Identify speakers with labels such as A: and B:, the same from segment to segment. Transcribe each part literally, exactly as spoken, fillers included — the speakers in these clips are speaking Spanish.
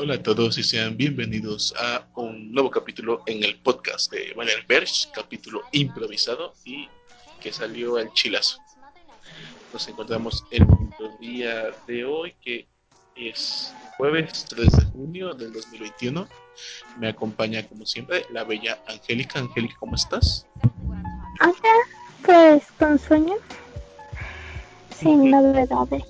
A: Hola a todos y sean bienvenidos a un nuevo capítulo en el podcast de Valer Berch, capítulo improvisado y que salió al chilazo. Nos encontramos el día de hoy, que es jueves tres de junio del dos mil veintiuno. Me acompaña como siempre la bella Angélica. Angélica, ¿cómo estás?
B: Hola, pues con sueño, sin novedades.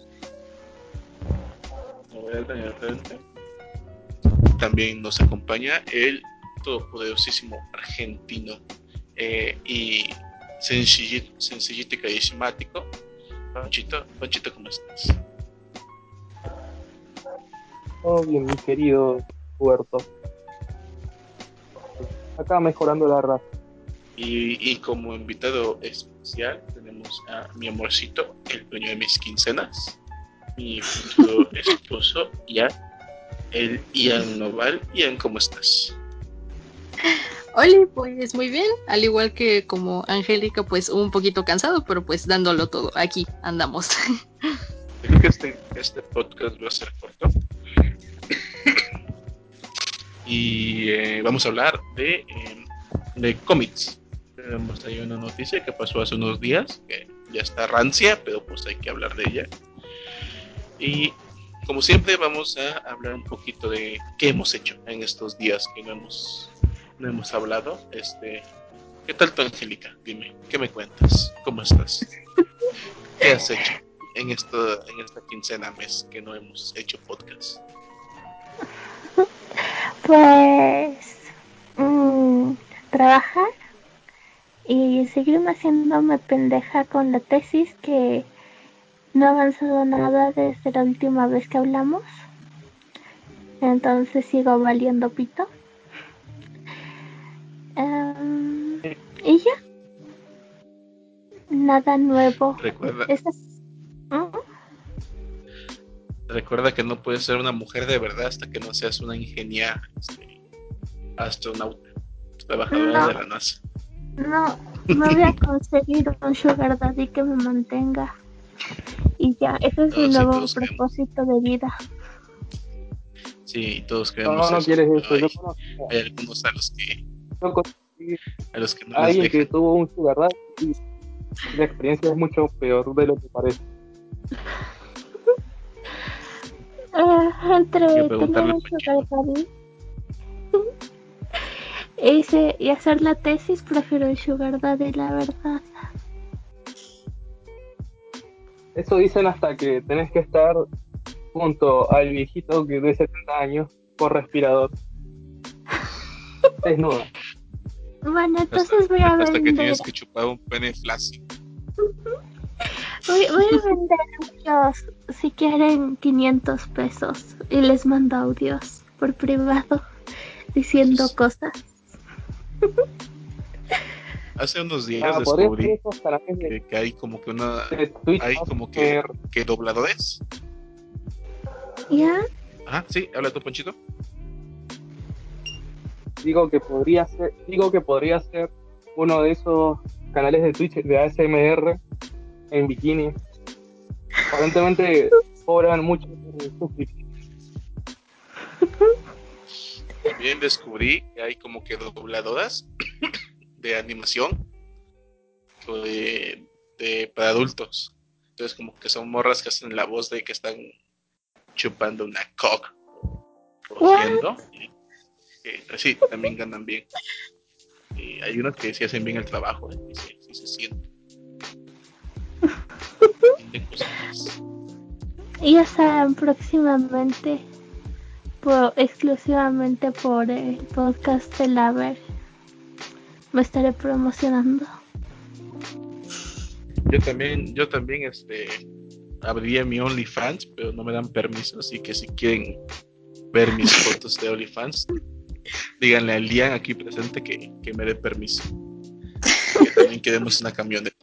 A: También nos acompaña el todopoderosísimo argentino eh, y sencillito, sencillito y carismático Panchito. Panchito, ¿cómo estás?
C: Todo bien, mi querido Huerto. Acá mejorando la raza.
A: Y, y como invitado especial tenemos a mi amorcito, el dueño de mis quincenas, mi futuro esposo, Ian, el Ian Noval. Ian, ¿cómo estás?
D: Hola, pues muy bien, al igual que como Angélica, pues un poquito cansado, pero pues dándolo todo, aquí andamos.
A: Creo que este, este podcast va a ser corto. Y eh, vamos a hablar de, eh, de cómics. Tenemos ahí una noticia que pasó hace unos días, que ya está rancia, pero pues hay que hablar de ella. Y como siempre vamos a hablar un poquito de qué hemos hecho en estos días que no hemos, no hemos hablado. Este, ¿qué tal tu Angélica? Dime, ¿qué me cuentas? ¿Cómo estás? ¿Qué has hecho en, esto, en esta quincena mes que no hemos hecho podcast?
B: Pues mmm, trabajar y seguirme haciéndome pendeja con la tesis, que no ha avanzado nada desde la última vez que hablamos. Entonces sigo valiendo pito. Um, y ya, nada nuevo.
A: Recuerda,
B: Estas... ¿Mm?
A: recuerda que no puedes ser una mujer de verdad hasta que no seas una ingeniera, este, astronauta, trabajadora
B: No,
A: de la NASA.
B: no, me voy a conseguir un sugar daddy que me mantenga. Y ya, ese es
A: No,
B: mi
A: sí,
B: nuevo
A: todos queremos.
B: propósito de vida.
A: Sí, todos
C: No,
A: queremos
C: no
A: eso.
C: quieres eso.
A: Hay,
C: Yo conozco,
A: hay algunos a los que
C: yo conocí
A: a los que no
C: a
A: les
C: alguien que
A: dejan.
C: tuvo un sugar daddy y la experiencia es mucho peor de lo que parece.
B: Eh,
A: Hay que
B: entre tener
A: preguntarle a
B: un sugar
A: Panchito.
B: daddy ese, y hacer la tesis, prefiero el sugar daddy, la verdad.
C: Eso dicen hasta que tenés que estar junto al viejito que de setenta años con respirador, desnuda.
B: Bueno,
A: Hasta,
B: entonces voy a
A: hasta que
B: vender,
A: tienes que chupar un pene flácido.
B: voy, voy a vender audios si quieren quinientos pesos y les mando audios por privado diciendo
A: Entonces,
B: cosas.
A: hace unos días
C: Ah, podría ser
A: descubrí
C: esos canales de,
A: que, que hay como que una
C: de Twitch
A: hay
C: A
A: como
C: S M
A: que,
C: R.
A: que dobladores.
B: ¿Ya?
A: Ah, sí, habla tu Panchito.
C: Digo que podría ser, digo que podría ser uno de esos canales de Twitch de A S M R en bikini. Aparentemente cobran mucho por suscripción.
A: También descubrí que hay como que dobladoras de animación de, de para adultos. Entonces como que son morras que hacen la voz de que están chupando una cock,
B: What?
A: cogiendo. Y que sí, también ganan bien. Y hay unos que sí hacen bien el trabajo, ¿eh? Y sí, sí se siente. Sienten cositas.
B: Ya saben, próximamente, por, exclusivamente por el podcast de Laver, me estaré promocionando.
A: Yo también, yo también este abriría mi OnlyFans, pero no me dan permiso, así que si quieren ver mis fotos de OnlyFans, díganle a Lian aquí presente que, que me dé permiso. Que también queremos una camioneta.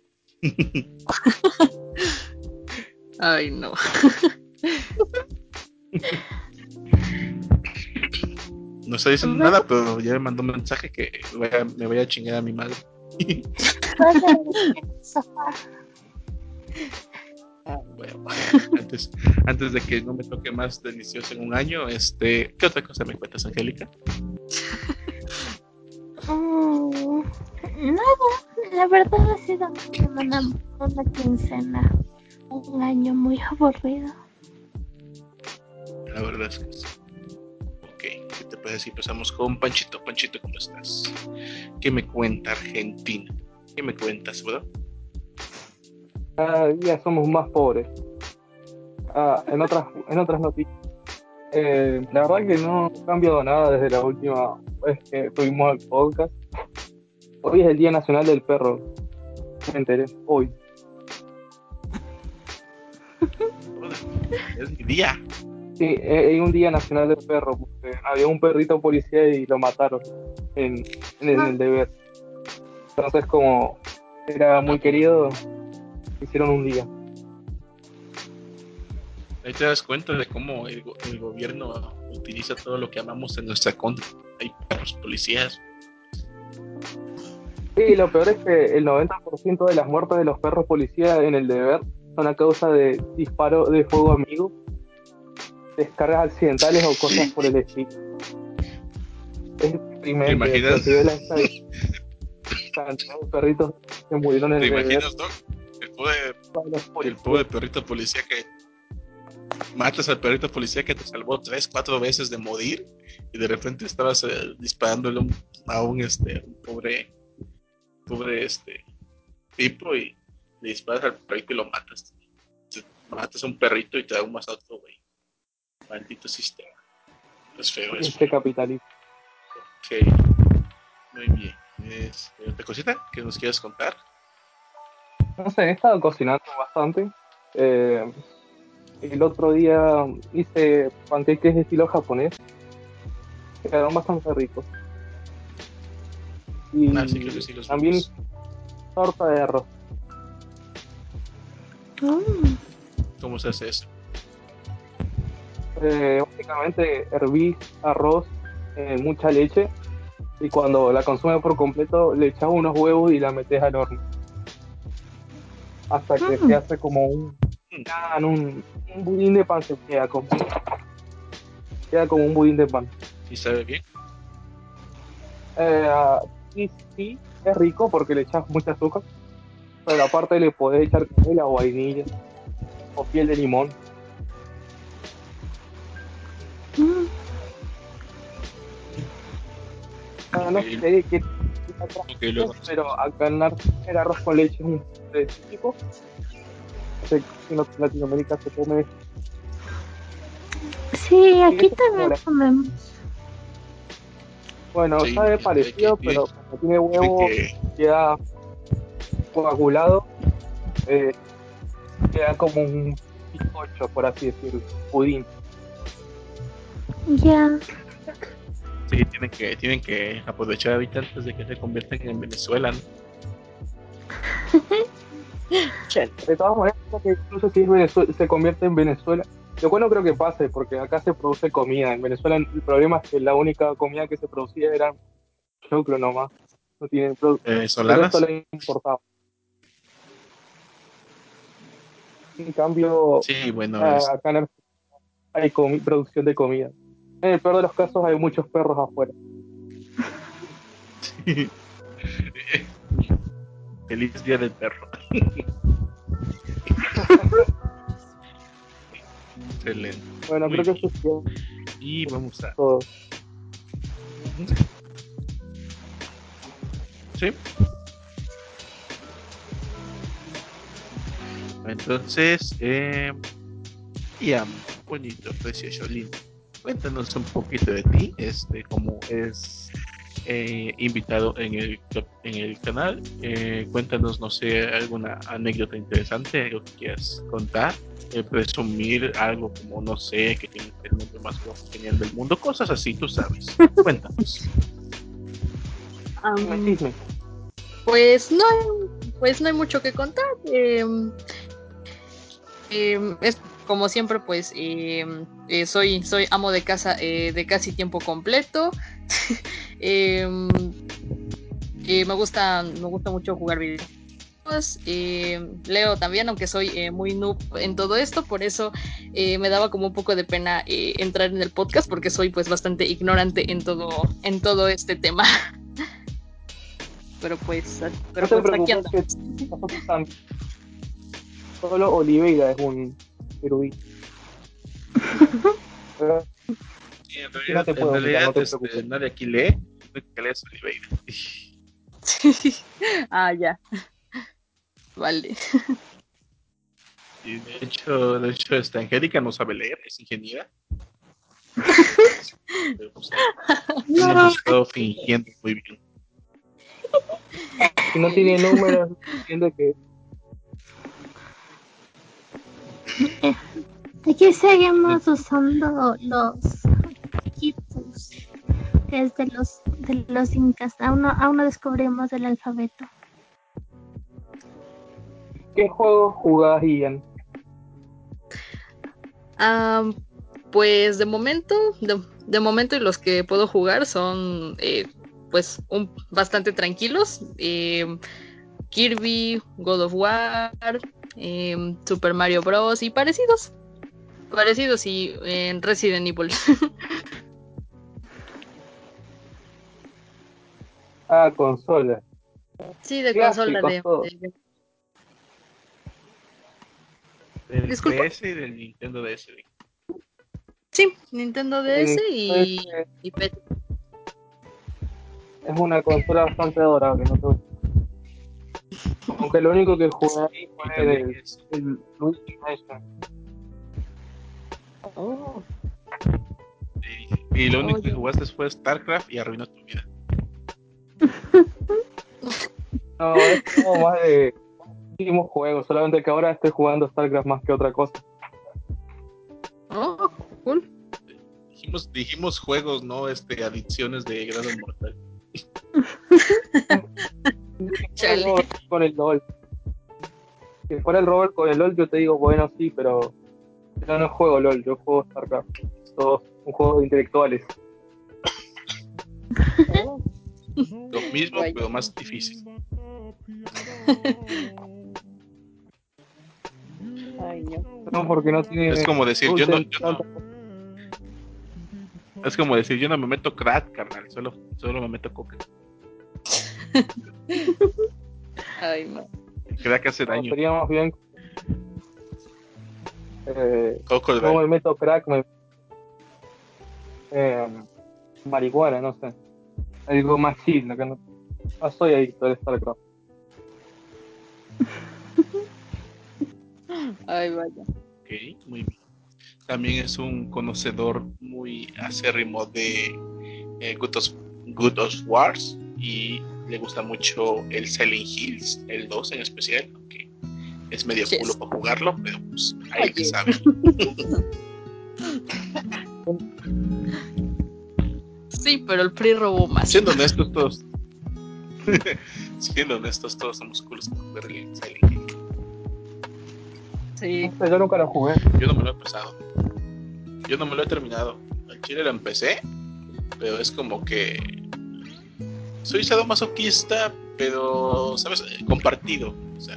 D: Ay, no.
A: No está diciendo
B: Bueno,
A: nada, pero ya me mandó un mensaje que me voy a, me voy a chingar a mi madre.
B: vas a ver en el sofá.
A: Bueno, antes, antes de que no me toque más delicioso en un año, este, ¿qué otra cosa me cuentas, Angélica?
B: Mm, nada, la verdad ha sido una semana, una quincena, un año muy aburrido.
A: La verdad es que sí. Ok, ¿qué te parece si empezamos con Panchito? Panchito, ¿cómo estás? ¿Qué me cuenta Argentina? ¿Qué me cuentas, bro?
C: Cada día somos más pobres. Ah, en otras, en otras noticias. Eh, la verdad que no ha cambiado nada desde la última vez que tuvimos el podcast. Hoy es el Día Nacional del Perro. Me enteré. Hoy.
A: Joder, es mi día.
C: Sí, es un Día Nacional del Perro. Porque había un perrito policía y lo mataron en, en, el, en el deber. Entonces, como era muy querido, hicieron un día.
A: Ahí te das cuenta de cómo el, go- el gobierno utiliza todo lo que amamos en nuestra contra. Hay perros policías.
C: Sí, lo peor es que el noventa por ciento de las muertes de los perros policías en el deber son a causa de disparo de fuego amigo, descargas accidentales o cosas por el estilo. Es
A: ¿Te
C: deprimente, o sea,
A: imaginas?
C: si ves la estadística de perritos que murieron en
A: ¿Te
C: el deber,
A: imaginas, Doc? El pobre,
C: para los
A: el
C: policías.
A: pobre perrito policía que matas al perrito policía que te salvó tres, cuatro veces de morir y de repente estabas eh, disparándole un- a un este un pobre, pobre este tipo y le disparas al perrito y lo matas. Te- matas a un perrito y te da un más a otro, güey. Maldito sistema. Es feo, es
C: Este
A: feo.
C: capitalista.
A: Ok, muy bien. Este, ¿otra cosita que nos quieras contar?
C: No sé, he estado cocinando bastante. Eh, el otro día hice panqueques de estilo japonés, que quedaron bastante ricos.
A: Ah, sí, creo que
C: Y
A: sí los
C: también
A: vimos.
C: hice torta de arroz.
B: Mm,
A: ¿Cómo se hace eso?
C: Eh, básicamente hervís arroz en mucha leche y cuando la consumes por completo le echas unos huevos y la metes al horno hasta que se
B: mm,
C: hace como un, quedan un, un budín de pan, se queda como, queda como un budín de pan.
A: ¿Sí sabe bien?
C: Eh, y sí, es rico porque le echas mucha azúcar, pero aparte le podés echar canela o vainilla o piel de limón.
B: mm.
C: Ah,
A: Ok,
C: no sé qué qué otras
A: ok,
C: cosas,
A: luego nos
C: pero acá en Argentina el arroz con leche es un postre típico. No sé si en Latinoamérica se come.
B: Sí,
C: Y
B: aquí
C: eso es como
B: también
C: la.
B: comemos.
C: Bueno,
A: sí,
C: sabe
A: imagínate que
C: parecido,
A: dicen,
C: pero como tiene
A: dicen
C: huevo,
A: que
C: queda coagulado, eh, queda como un bizcocho, por así decirlo, pudín.
B: Ya.
A: sí, tienen que tienen que aprovechar ahorita antes de que se conviertan en Venezuela, ¿no?
C: De todas maneras, creo que incluso si es Venezuela, se convierte en Venezuela. Lo cual no creo que pase, porque acá se produce comida. En Venezuela el problema es que la única comida que se producía era choclo nomás. No tienen produ- el resto
A: Venezolanas.
C: lo importaba. En cambio,
A: Sí, bueno,
C: ah,
A: es
C: acá en Argentina hay comi- producción de comida. En el peor de los casos hay muchos perros afuera.
A: feliz día del perro. Excelente.
C: Bueno,
A: Muy
C: creo que
A: bien.
C: eso es
A: Y vamos a.
C: todo.
A: Sí. Entonces, eh, Ian, bonito, precioso, lindo. Cuéntanos un poquito de ti, este, cómo es eh, invitado en el, en el canal. Eh, cuéntanos, no sé, alguna anécdota interesante, algo que quieras contar, eh, presumir algo como, no sé, que tienes el nombre más guapo genial del mundo, cosas así, tú sabes. Cuéntanos.
C: Chisme,
D: Am,
C: chisme.
D: pues no hay, pues no hay mucho que contar. em, em, es como siempre, pues em, eh, soy, soy amo de casa eh, de casi tiempo completo. Em, eh, me gusta, me gusta mucho jugar videojuegos. eh, leo también, aunque soy eh, muy noob en todo esto, por eso eh, me daba como un poco de pena eh, entrar en el podcast, porque soy pues bastante ignorante en todo, en todo este tema. Pero pues, pero
C: No te
D: pues aquí
C: preocupes
D: andamos.
C: que nosotros también. Solo Oliveira es un erudito. Pero
A: Sí, en
C: sí, no
A: realidad,
C: te
A: en
C: puedo humillar, no
A: realidad
C: te
A: este,
C: preocupes.
A: nadie aquí lee, lo único que lee es Oliveira.
D: Ah, ya, vale.
A: Y de hecho, de hecho, esta Angélica no sabe leer, es ingeniera. Pero pues ahí hemos estado fingiendo muy bien.
C: Si no tiene números, entiende que
B: Aquí seguimos usando los equipos desde los de los incas. Aún no, aún no descubrimos el alfabeto.
C: ¿qué juego jugás, Ian?
D: Ah, pues de momento, de, de momento y los que puedo jugar son eh, pues un, bastante tranquilos. Eh, Kirby, God of War, eh, Super Mario Bros. Y parecidos. Parecidos y en Resident Evil.
C: Ah, consola.
D: Sí, de consola
C: Clásicos
D: de,
C: todos.
D: de-
A: Del
D: Disculpa.
A: D S y del Nintendo D S.
D: Sí, Nintendo
C: El
D: D S
C: Nintendo
D: y,
C: D S
D: y P C.
C: es una consola bastante adorable, no te voy a decir. Aunque lo único que jugué ahí
A: Y
C: fue
A: también
C: el,
A: es.
C: el Luigi Mansion.
D: Oh,
A: Y, y lo único que
D: oye.
A: jugaste fue StarCraft y arruinó tu vida.
C: No, es como más de últimos juegos, solamente que ahora estoy jugando StarCraft más que otra cosa.
D: Oh, cool.
A: Dijimos, dijimos juegos, no este, adicciones de grado mortal.
C: Si fuera el
D: Chale.
C: Robert con el LOL. Si fuera el Robert con el LOL, yo te digo, bueno, sí, pero yo no juego LOL, yo juego StarCraft. Todo un juego de intelectuales.
D: Oh,
A: Lo mismo,
D: vaya.
A: pero más difícil.
D: Ay, no.
C: No, porque no
A: Es
C: tiene
A: como decir, yo
C: rules
A: no,
C: en
A: yo no,
C: tantas cosas.
A: es como decir, yo no me meto crack, carnal, solo, solo me meto coca.
D: Ay, no.
A: El crack hace
C: No,
A: daño.
C: sería más bien, eh,
A: Coco
C: no
A: da-
C: me meto crack, me eh, marihuana, no sé. Algo más chill, acá no, no soy adicto al StarCraft.
D: Ay, vaya.
A: Ok, muy bien. También es un conocedor muy acérrimo de eh, Good, of, Good of Wars y le gusta mucho el Silent Hills, el dos en especial, aunque es medio culo
D: Yes.
A: para jugarlo, pero pues hay el que
D: Oye.
A: sabe.
D: Sí, pero el P R I robó más.
A: Siendo honestos todos, siendo honestos todos somos culos para jugar el Silent Hill.
D: Sí.
C: No sé, yo nunca lo jugué.
A: Yo no me lo he pasado, yo no me lo he terminado. Al chile lo empecé, pero es como que soy sadomasoquista, pero, ¿sabes? Eh, Compartido. O sea,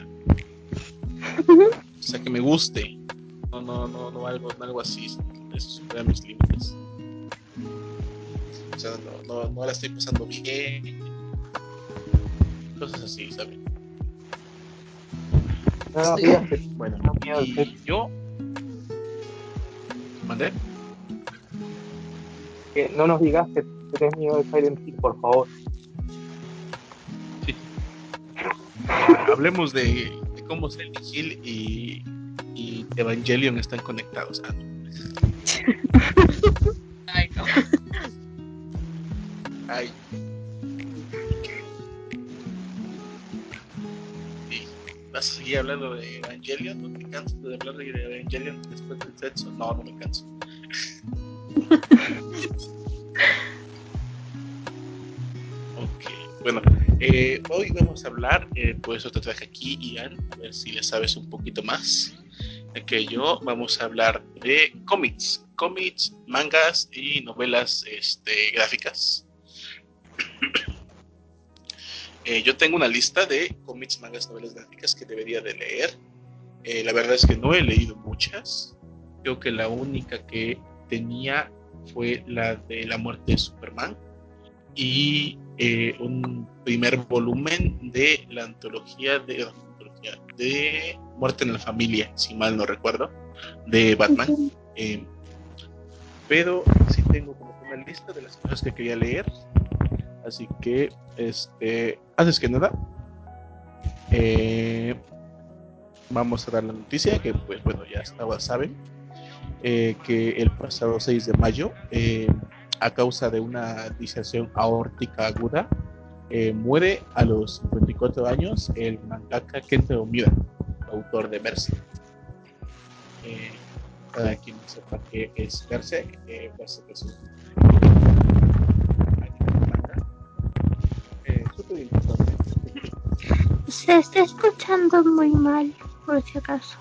A: o sea, que me guste. No, no, no, no algo, no algo así. Eso supera mis límites. O sea, no, no, no la estoy pasando bien. Cosas así, ¿sabes?
C: No nos
D: Sí.
C: digas que
A: Bueno,
C: tenés miedo al sexo,
A: y yo mandé.
C: que no nos digas que tenés miedo de Silent Hill, por favor.
A: Sí. Hablemos de, de cómo Silent Hill y, y Evangelion están conectados. Ah, no.
D: Ay, no.
A: Ay. Sí. ¿Vas a seguir hablando de Evangelion? ¿No te cansas de hablar de Evangelion después del sexo? No, no me canso. Ok, bueno, eh, hoy vamos a hablar, eh, por eso te traje aquí, Ian, a ver si le sabes un poquito más eh, que yo. Vamos a hablar de cómics, cómics, mangas y novelas este, gráficas. Eh, yo tengo una lista de cómics, mangas, novelas gráficas que debería de leer. Eh, la verdad es que no he leído muchas. Creo que la única que tenía fue la de la muerte de Superman y eh, un primer volumen de la antología de, no, antología de Muerte en la Familia, si mal no recuerdo, de Batman.
B: Ujú.
A: Eh, pero sí tengo como una lista de las cosas que quería leer. Así que, este, antes que nada, eh, vamos a dar la noticia que, pues bueno, ya estaba, saben, eh, que el pasado seis de mayo, eh, a causa de una disección aórtica aguda, eh, muere a los cincuenta y cuatro años el mangaka Kento Miura, autor de Berserk. Eh, para quien no sepa qué es Berserk, eh, Berserk es un manga eh, súper importante.
B: Se está escuchando muy mal, por si acaso.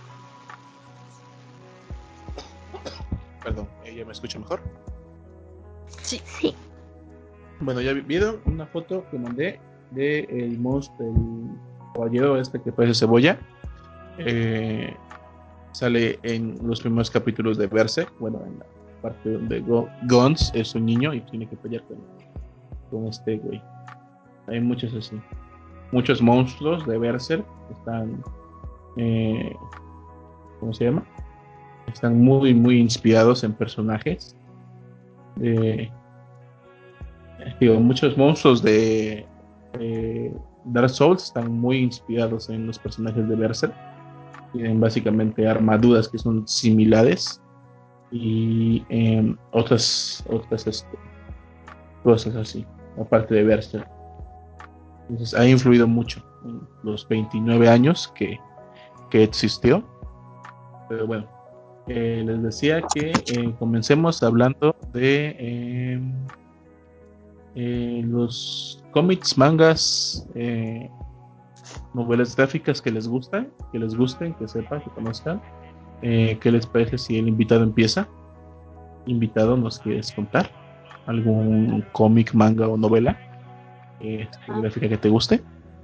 A: Perdón, ¿ella me escucha mejor?
D: Sí.
B: Sí.
A: Bueno, ya vieron una foto que mandé de el monstruo, el caballero este que parece cebolla. Eh, sale en los primeros capítulos de Berserk, bueno, en la parte donde Go- Gons es un niño y tiene que pelear con, con este güey. Hay muchos así. Muchos monstruos de Berserk están, eh, ¿cómo se llama? Están muy, muy inspirados en personajes. Eh, digo, muchos monstruos de eh, Dark Souls están muy inspirados en los personajes de Berserk. Tienen básicamente armaduras que son similares y eh, otras, otras este, cosas así, aparte de Berserk. Entonces ha influido mucho en los veintinueve años que, que existió. Pero bueno, eh, les decía que eh, comencemos hablando de eh, eh, los cómics, mangas, eh, novelas gráficas que les gustan, que les gusten, que sepan, que conozcan. Eh, ¿qué les parece si el invitado empieza? Invitado, ¿nos quieres contar algún cómic, manga o novela eh, gráfica que te guste?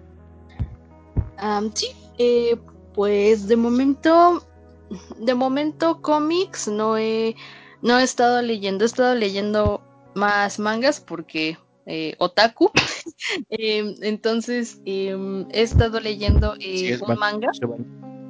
D: Um, sí, eh, pues de momento, de momento cómics no he, no he estado leyendo, he estado leyendo más mangas porque eh, otaku. Eh, entonces eh, he estado leyendo
A: Si
D: eh,
A: es
D: un
A: van-
D: manga,
A: se van-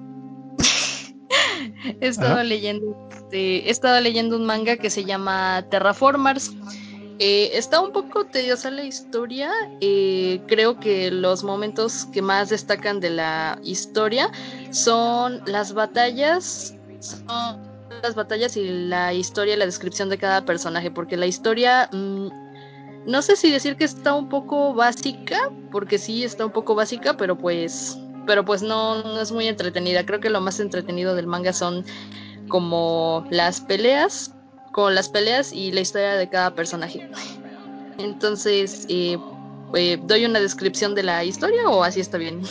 D: he
A: Ajá.
D: estado leyendo, este, he estado leyendo un manga que se llama Terraformers. Eh, está un poco tediosa la historia. Eh, creo que los momentos que más destacan de la historia son las batallas, son las batallas y la historia y la descripción de cada personaje, porque la historia, mmm, no sé si decir que está un poco básica, porque sí está un poco básica, pero pues, pero pues no, no es muy entretenida. Creo que lo más entretenido del manga son como las peleas, con las peleas y la historia de cada personaje. Entonces, eh, eh, ¿doy una descripción de la historia o así está bien?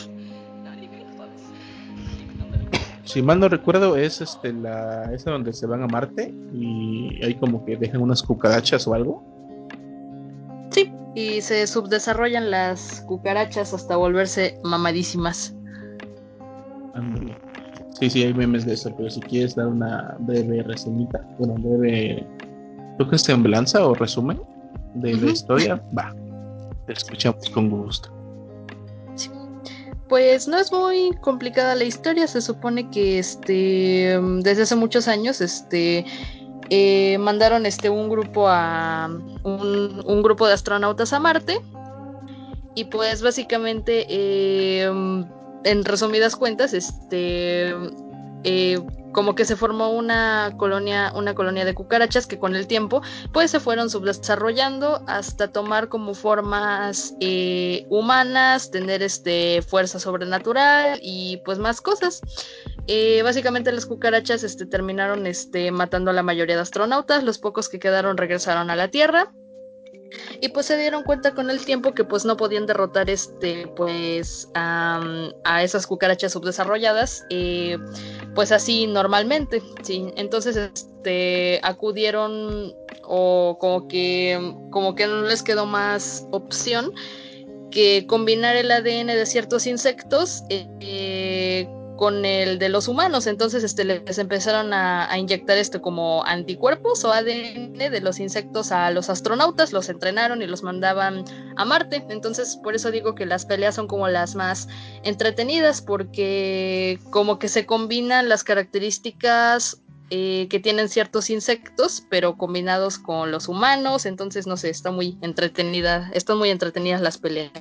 A: Si mal no recuerdo, es este la esa donde se van a Marte y hay como que dejan unas cucarachas o algo.
D: Sí, y se subdesarrollan las cucarachas hasta volverse mamadísimas.
A: Ándale. Sí, sí, hay memes de eso, pero si quieres dar una breve reseñita, bueno, breve, creo que es semblanza o resumen de la
D: Ujú.
A: historia, va, te escuchamos con gusto.
D: Sí. Pues no es muy complicada la historia, se supone que este desde hace muchos años este eh, mandaron este un grupo a un, un grupo de astronautas a Marte y pues básicamente eh, en resumidas cuentas este eh, como que se formó una colonia una colonia de cucarachas que con el tiempo pues se fueron subdesarrollando hasta tomar como formas eh, humanas, tener este fuerza sobrenatural y pues más cosas. Eh, básicamente las cucarachas este, terminaron este, matando a la mayoría de astronautas, los pocos que quedaron regresaron a la Tierra y pues se dieron cuenta con el tiempo que pues no podían derrotar este pues um, a esas cucarachas subdesarrolladas eh, pues así normalmente, sí. Entonces este acudieron o como que como que no les quedó más opción que combinar el A D N de ciertos insectos eh, con el de los humanos. Entonces este, les empezaron a, a inyectar este como anticuerpos o A D N de los insectos a los astronautas, los entrenaron y los mandaban a Marte. Entonces por eso digo que las peleas son como las más entretenidas, porque como que se combinan las características eh, que tienen ciertos insectos, pero combinados con los humanos. Entonces no sé, está muy entretenida, están muy entretenidas las peleas.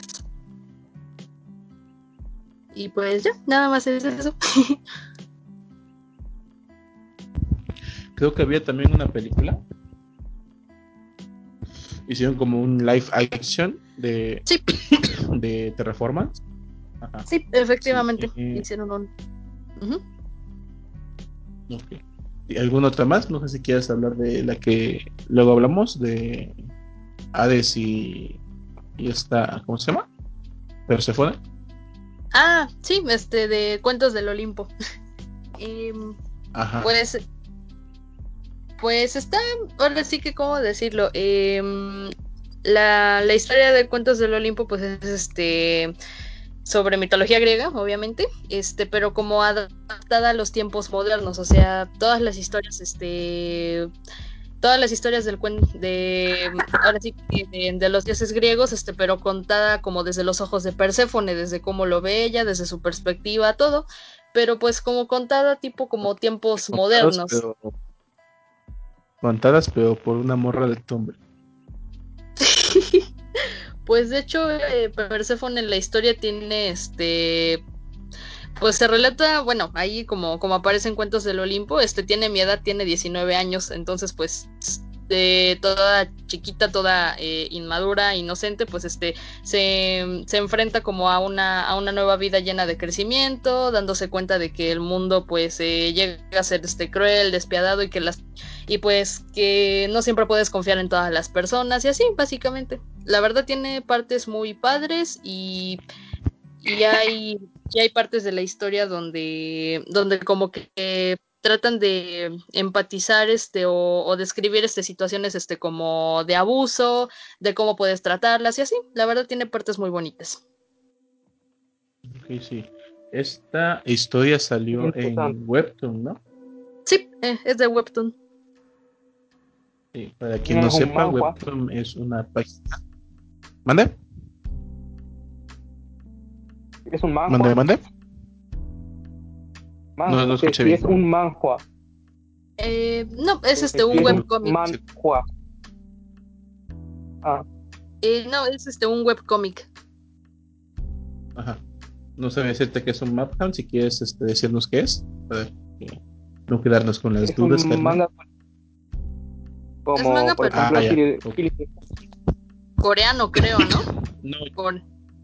D: Y pues ya, nada más es eso.
A: Creo que había también una película. Hicieron como un live action de,
D: Sí.
A: de Terraformance. Ajá.
D: Sí, efectivamente.
A: Sí, eh,
D: hicieron un. Uh-huh.
A: Okay. ¿Y alguna otra más? No sé si quieres hablar de la que luego hablamos, de Hades y, y esta, ¿cómo se llama? Perséfone.
D: Ah, sí, este, de Cuentos del Olimpo. y,
A: Ajá.
D: pues, pues está, ahora sí que, ¿cómo decirlo? Eh, la, la historia de Cuentos del Olimpo, pues es este sobre mitología griega, obviamente, este, pero como adaptada a los tiempos modernos, o sea, todas las historias, este, todas las historias del cuento de, ahora sí que de, de los dioses griegos, este, pero contada como desde los ojos de Perséfone, desde cómo lo ve ella, desde su perspectiva, todo, pero pues como contada tipo como tiempos
A: Contadas,
D: modernos.
A: pero, contadas, pero por una morra de Tumblr.
D: Pues de hecho, eh, Perséfone en la historia tiene este. Pues se relata, bueno, ahí como, como aparece en Cuentos del Olimpo, este tiene mi edad, tiene diecinueve años, entonces pues eh, toda chiquita, toda eh, inmadura, inocente, pues este se, se enfrenta como a una, a una nueva vida llena de crecimiento, dándose cuenta de que el mundo pues eh, llega a ser este cruel, despiadado y que las y pues que no siempre puedes confiar en todas las personas y así básicamente. La verdad tiene partes muy padres y y hay, y hay partes de la historia donde, donde como que eh, tratan de empatizar este o, o describir este situaciones este como de abuso, de cómo puedes tratarlas y así. La verdad tiene partes muy bonitas.
A: Ok, sí. Esta historia salió en Webtoon, ¿no?
D: Sí, eh, es de Webtoon.
A: Sí, para quien
C: No
A: no
C: es un
A: sepa,
C: manhwa.
A: Webtoon es una página. ¿Mande?
C: Es un
A: ¿Mande,
C: manhwa.
A: mande? No, no
C: Manhwa. Que
A: escuché
C: si es un
A: bien.
C: manhwa.
D: Eh, no, es este
C: Que si
D: un
C: es un
D: webcomic.
C: manhwa. Ah,
D: Eh, no, es este un webcomic.
A: Ajá. No sabía decirte que es un Maphound, si quieres este, decirnos qué es, para que no quedarnos con las
C: es
A: dudas,
C: un
A: Carmen.
C: manga
D: Es
C: como,
D: manga,
C: por
D: pero
A: Ah,
C: ejemplo,
A: ya.
C: Kill,
A: Ok.
C: Kill-
D: coreano, creo, ¿no?
A: No,
D: Con,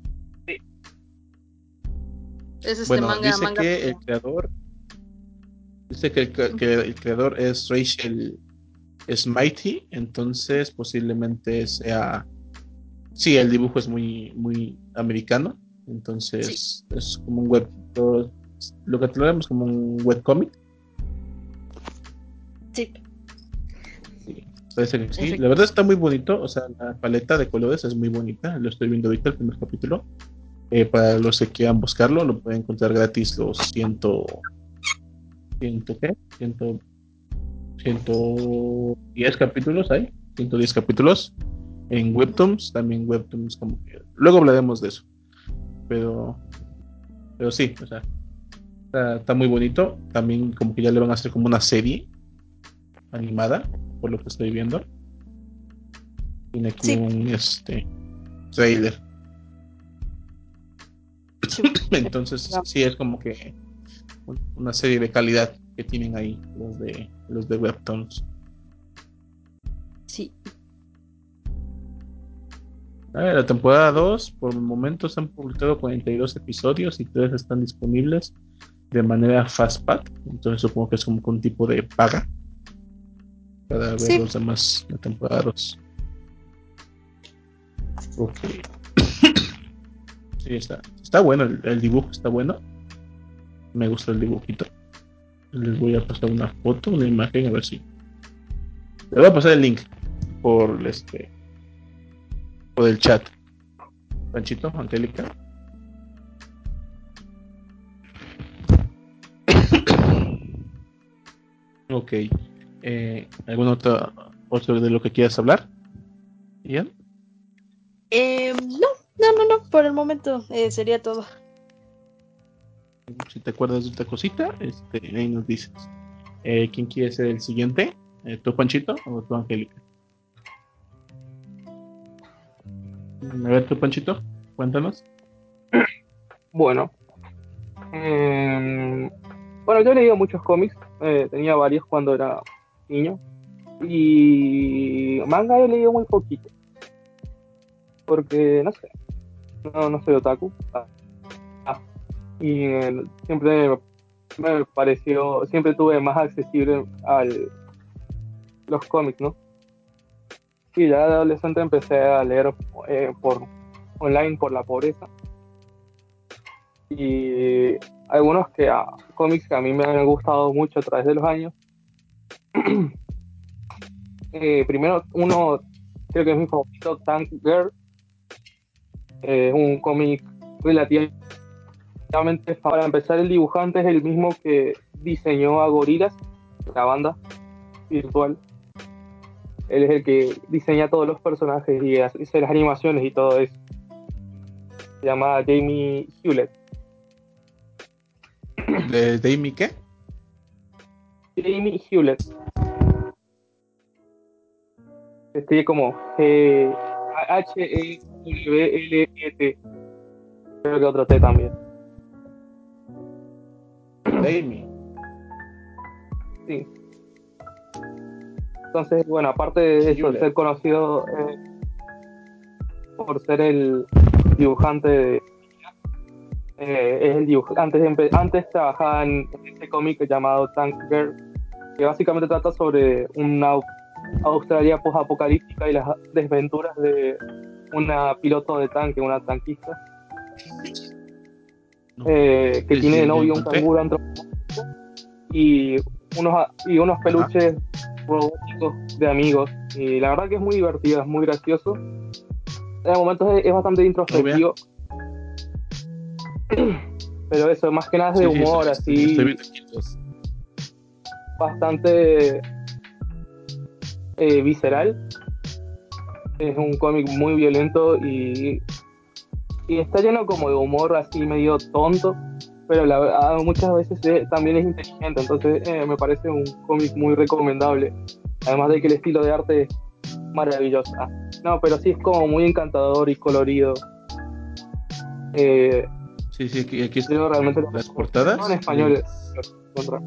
D: es este
A: bueno,
D: manga,
A: dice
D: manga
A: que el
D: coreano.
A: creador, dice que el, cre- que el creador es Rachel Smitey, entonces posiblemente sea, sí, el dibujo es muy, muy americano,
D: Sí,
A: entonces es como un web, lo, lo que tenemos como un webcomic.
D: sí,
A: Sí, parece que sí. La verdad
D: efectivamente.
A: está muy bonito, o sea, la paleta de colores es muy bonita. Lo estoy viendo ahorita el primer capítulo. Eh, para los que quieran buscarlo, lo pueden encontrar gratis los ciento, ciento ¿qué? Ciento, ciento diez capítulos hay, ciento diez capítulos en Webtoons, también Webtoons como que luego hablaremos de eso, pero, pero sí, o sea, está, está muy bonito. También como que ya le van a hacer como una serie animada, por lo que estoy viendo. Tiene aquí
D: Sí,
A: un este trailer.
D: sí,
A: Entonces, sí es como que una serie de calidad que tienen ahí los de los de Webtoons.
D: sí.
A: A ver, la temporada dos por el momento se han publicado cuarenta y dos episodios y tres están disponibles de manera Fastpack. Entonces, supongo que es como que un tipo de paga para ver
D: Sí,
A: los demás de temporada dos. Ok, sí, está, está bueno, el, el dibujo está bueno. Me gusta el dibujito. Les voy a pasar una foto, una imagen, a ver si. Les voy a pasar el link por este por el chat. Panchito, Angélica. Ok. Eh, ¿algún otro, otro de lo que quieras hablar? Ian.
D: Eh, no, no, no, no, por el momento eh, sería todo.
A: Si te acuerdas de otra cosita, este, ahí nos dices. Eh, ¿quién quiere ser el siguiente? Eh, ¿tú, Panchito, o tú, Angélica? A ver, tú, Panchito, cuéntanos.
C: Bueno, em, bueno, yo he leído muchos cómics, eh, tenía varios cuando era niño, y manga he leído muy poquito, porque no sé, no, no soy otaku, ah, ah, y eh, siempre me pareció, siempre tuve más accesible a los cómics, ¿no? Y ya de adolescente empecé a leer eh, por online por la pobreza, y algunos que ah, cómics que a mí me han gustado mucho a través de los años. Eh, primero, uno creo que es mi favorito, Tank Girl, eh, un cómic relativamente, para empezar, el dibujante es el mismo que diseñó a Gorillaz, la banda virtual. Él es el que diseña todos los personajes y hace hace las animaciones y todo eso. Se llama Jamie Hewlett.
A: ¿De Damie qué?
C: Jamie Hewlett. Se escribe como G- H E W L E T. Creo que otro T también.
A: Damie.
C: Sí. Entonces, bueno, aparte de eso,
A: Hewlett.
C: ser conocido eh, por ser el dibujante de, eh, es el dibuj antes, de empe- antes trabajaba en este cómic llamado Tank Girl, que básicamente trata sobre una Australia post-apocalíptica y las desventuras de una piloto de tanque, una tanquista,
A: No.
C: eh, que
A: Sí, sí,
C: tiene de
A: sí, ya
C: novio un
A: encontré.
C: canguro antropomórfico y unos, y unos
A: Ajá.
C: peluches robóticos de amigos. Y la verdad que es muy divertido, es muy gracioso. En momentos es, es bastante
A: No, vea.
C: introspectivo, pero eso, más que nada es de
A: Sí, sí, estoy,
C: humor,
A: estoy, estoy
C: así,
A: viendo aquí los.
C: bastante eh, visceral. Es un cómic muy violento y, y está lleno como de humor así medio tonto, pero la, verdad, muchas veces eh, también es inteligente, entonces eh, me parece un cómic muy recomendable. Además de que el estilo de arte es maravilloso. Ah, no, pero sí es como muy encantador y colorido. Eh,
A: Sí, sí, aquí, aquí están
C: yo realmente lo
A: las
C: recomiendo. No, en
A: portadas.
C: español.
A: De,
C: eh, contra-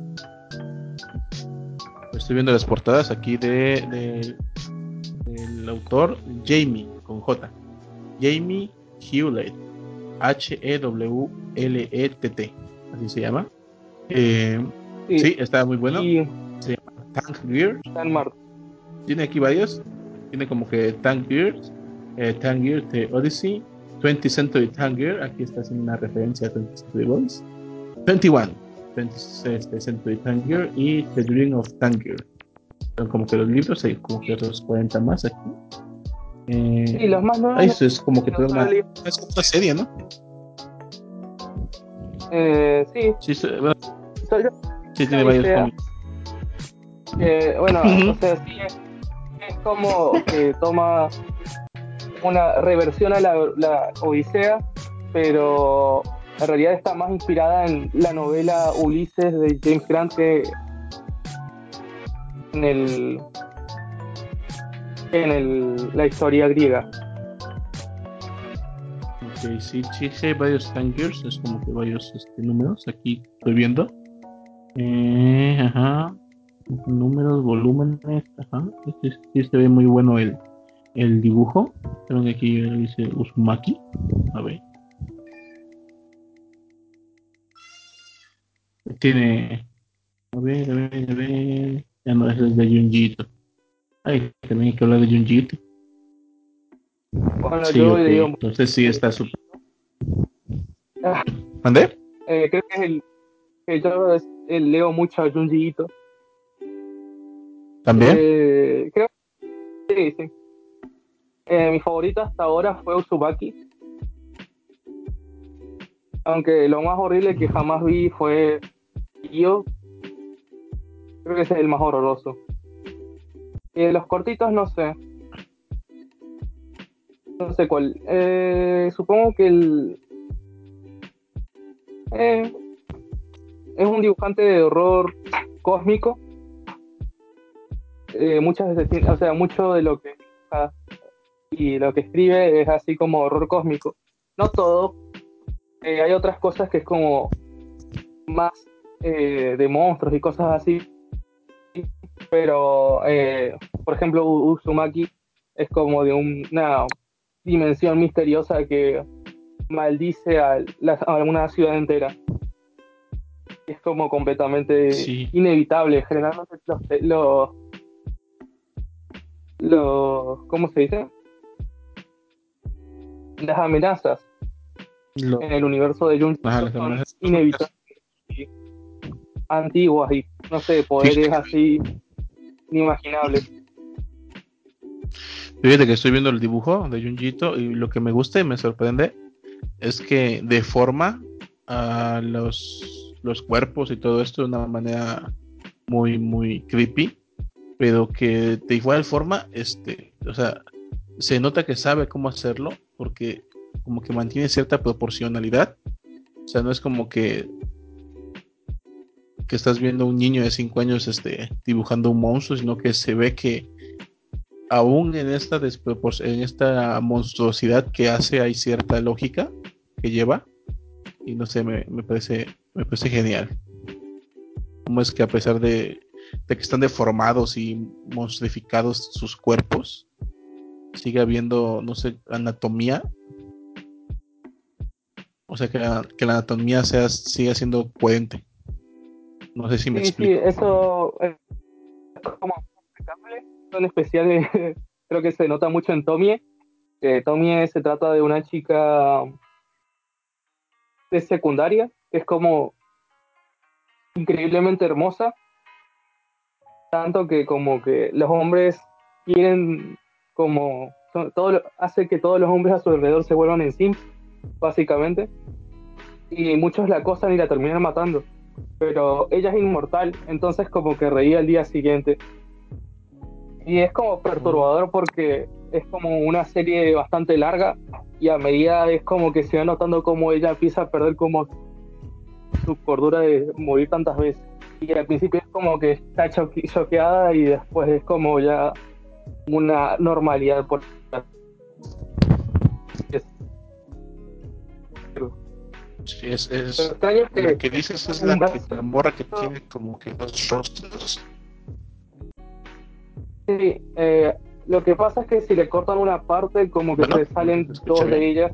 A: estoy viendo las portadas aquí de, de- del autor Jamie, con J. Jamie Hewlett. H E W L E T T. Así se llama. Eh,
C: Sí,
A: sí, está muy bueno.
C: y
A: Se llama Tank Gear.
C: está en Marte.
A: Tiene aquí varios. Tiene como que Tank Gears, eh, Tank Gear The Odyssey, twentieth Century Tank Gear. Aquí está haciendo una referencia a twentieth Century Boys. veintiuno, twentieth Century Tank Gear y The Dream of Tank Gear. Son como que los libros, hay como que otros cuarenta más aquí.
C: Sí,
A: Eh,
C: los más nuevos no,
A: eso es como que
C: pero
A: toda
C: solo
A: una,
C: leí.
A: es una serie, ¿no?
C: Eh, sí,
A: Sí, sí, bueno,
C: solo
A: sí
C: la
A: tiene varios
C: Odisea.
A: cómics.
C: Eh, bueno, o sea, sí es, es como que toma una reversión a la, la Odisea, pero en realidad está más inspirada en la novela Ulises de James Grant que en el en el, la historia griega.
A: Ok, sí, sí, sí hay varios Tank Gears, es como que varios este, números. Aquí estoy viendo. Eh, ajá. Números, volúmenes, ajá. Este, sí se ve muy bueno el, el dibujo. Creo que aquí dice Uzumaki. A ver. Tiene. A ver, a ver, a ver. Ya no es el de Junjito. Ay, también hay que hablar de Junjito.
C: Bueno,
A: Sí,
C: yo he
A: ok.
C: leído
A: Entonces sí está súper.
C: ah,
A: ¿Mandé?
C: eh, creo que es el que yo es- eh, leo mucho a Junji Ito.
A: ¿También?
C: Eh, creo que sí, sí. Eh, mi favorito hasta ahora fue Uzumaki. Aunque lo más horrible que jamás vi fue Yo. Creo que ese es el más horroroso. Y de los cortitos no sé. No sé cuál. Eh, supongo que el... eh, es un dibujante de horror cósmico. Eh, muchas veces tiene, o sea, mucho de lo que dibuja y lo que escribe es así como horror cósmico. No todo. Eh, hay otras cosas que es como más eh, de monstruos y cosas así. Pero, eh, por ejemplo, U- Uzumaki es como de un- una dimensión misteriosa que maldice a, la- a una ciudad entera. Es como completamente
A: Sí,
C: inevitable. Generalmente los, los, los- ¿cómo se dice? Las amenazas
A: lo,
C: en el universo de
A: ajá,
C: Junji
A: las
C: son
A: amenazas cósmicas.
C: inevitables y antiguas y, no sé,
A: Fíjate
C: poderes
A: que,
C: así inimaginables.
A: fíjate que estoy viendo el dibujo de Junjito y lo que me gusta y me sorprende es que deforma a los, los cuerpos y todo esto de una manera muy, muy creepy, pero que de igual forma, este, o sea, se nota que sabe cómo hacerlo porque como que mantiene cierta proporcionalidad. O sea, no es como que, que estás viendo a un niño de cinco años este, dibujando un monstruo, sino que se ve que aún en esta, despropor- en esta monstruosidad que hace hay cierta lógica que lleva y no sé, me, me parece, me parece genial. Cómo es que a pesar de, de que están deformados y monstrificados sus cuerpos, sigue habiendo, no sé, anatomía. O sea, que la, que la anatomía sea, siga siendo coherente. No sé si me
C: Sí, sí,
A: explico.
C: eso es como explicable. En especial, eh, creo que se nota mucho en Tomie. Que Tomie se trata de una chica de secundaria, que es como increíblemente hermosa, tanto que como que los hombres quieren como son- todo lo- hace que todos los hombres a su alrededor se vuelvan en simps, básicamente, y muchos la acosan y la terminan matando, pero ella es inmortal, entonces como que reía al día siguiente. Y es como
A: Oh,
C: perturbador porque es como una serie bastante larga y a medida es como que se va notando como ella empieza a perder como su cordura de morir tantas veces. Y al principio es como que está choque- choqueada y después es como ya una normalidad por así decirlo.
A: sí, es,
C: Lo
A: es,
C: extraño es
A: la
C: que
A: que dices es
C: un
A: la, que,
C: brazo,
A: la morra que tiene como que dos rostros.
C: sí, eh, lo que pasa es que si le cortan una parte como que
A: Bueno,
C: se
A: ¿se
C: salen
A: escucha
C: dos de
A: bien?
C: ellas.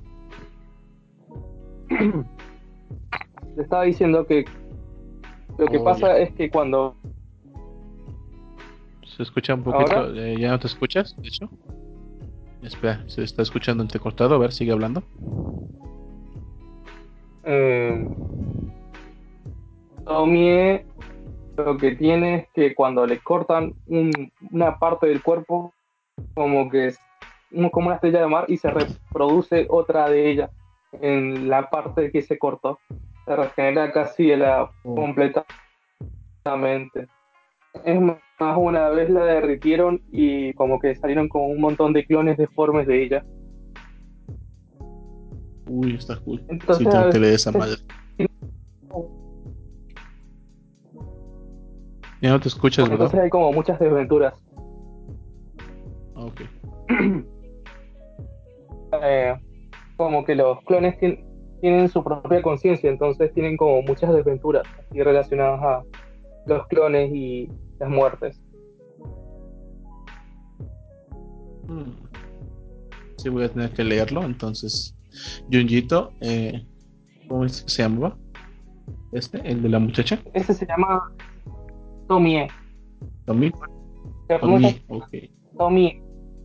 C: Le estaba diciendo que lo que
A: Oh, ya.
C: pasa es que cuando
A: Se escucha un
C: ahora
A: poquito, eh, ¿ya no te escuchas? De hecho, espera, se está escuchando entrecortado. A ver, sigue hablando.
C: eh, Tomie lo que tiene es que cuando le cortan un- una parte del cuerpo como que es un- como una estrella de mar y se reproduce otra de ella en la parte que se cortó. Se regenera casi la,
A: Oh,
C: completamente. Es más, una vez la derritieron y como que salieron con un montón de clones deformes de ella.
A: uy, está cool. Sí,
C: Entonces a
A: tengo que
C: veces,
A: leer esa madre. Ya no te escuchas, ¿verdad?
C: entonces hay como muchas desventuras.
A: Ah, ok.
C: Eh, como que los clones tien- tienen su propia conciencia, entonces tienen como muchas desventuras así relacionadas a los clones y las muertes.
A: Hmm, sí, voy a tener que leerlo. Entonces, Junjito, eh, ¿cómo es que se llamaba? Este, el de la muchacha.
C: Ese se llama Tomie.
A: Tommy.
C: Se pronuncia
A: Tommy, ok.
C: Tomie.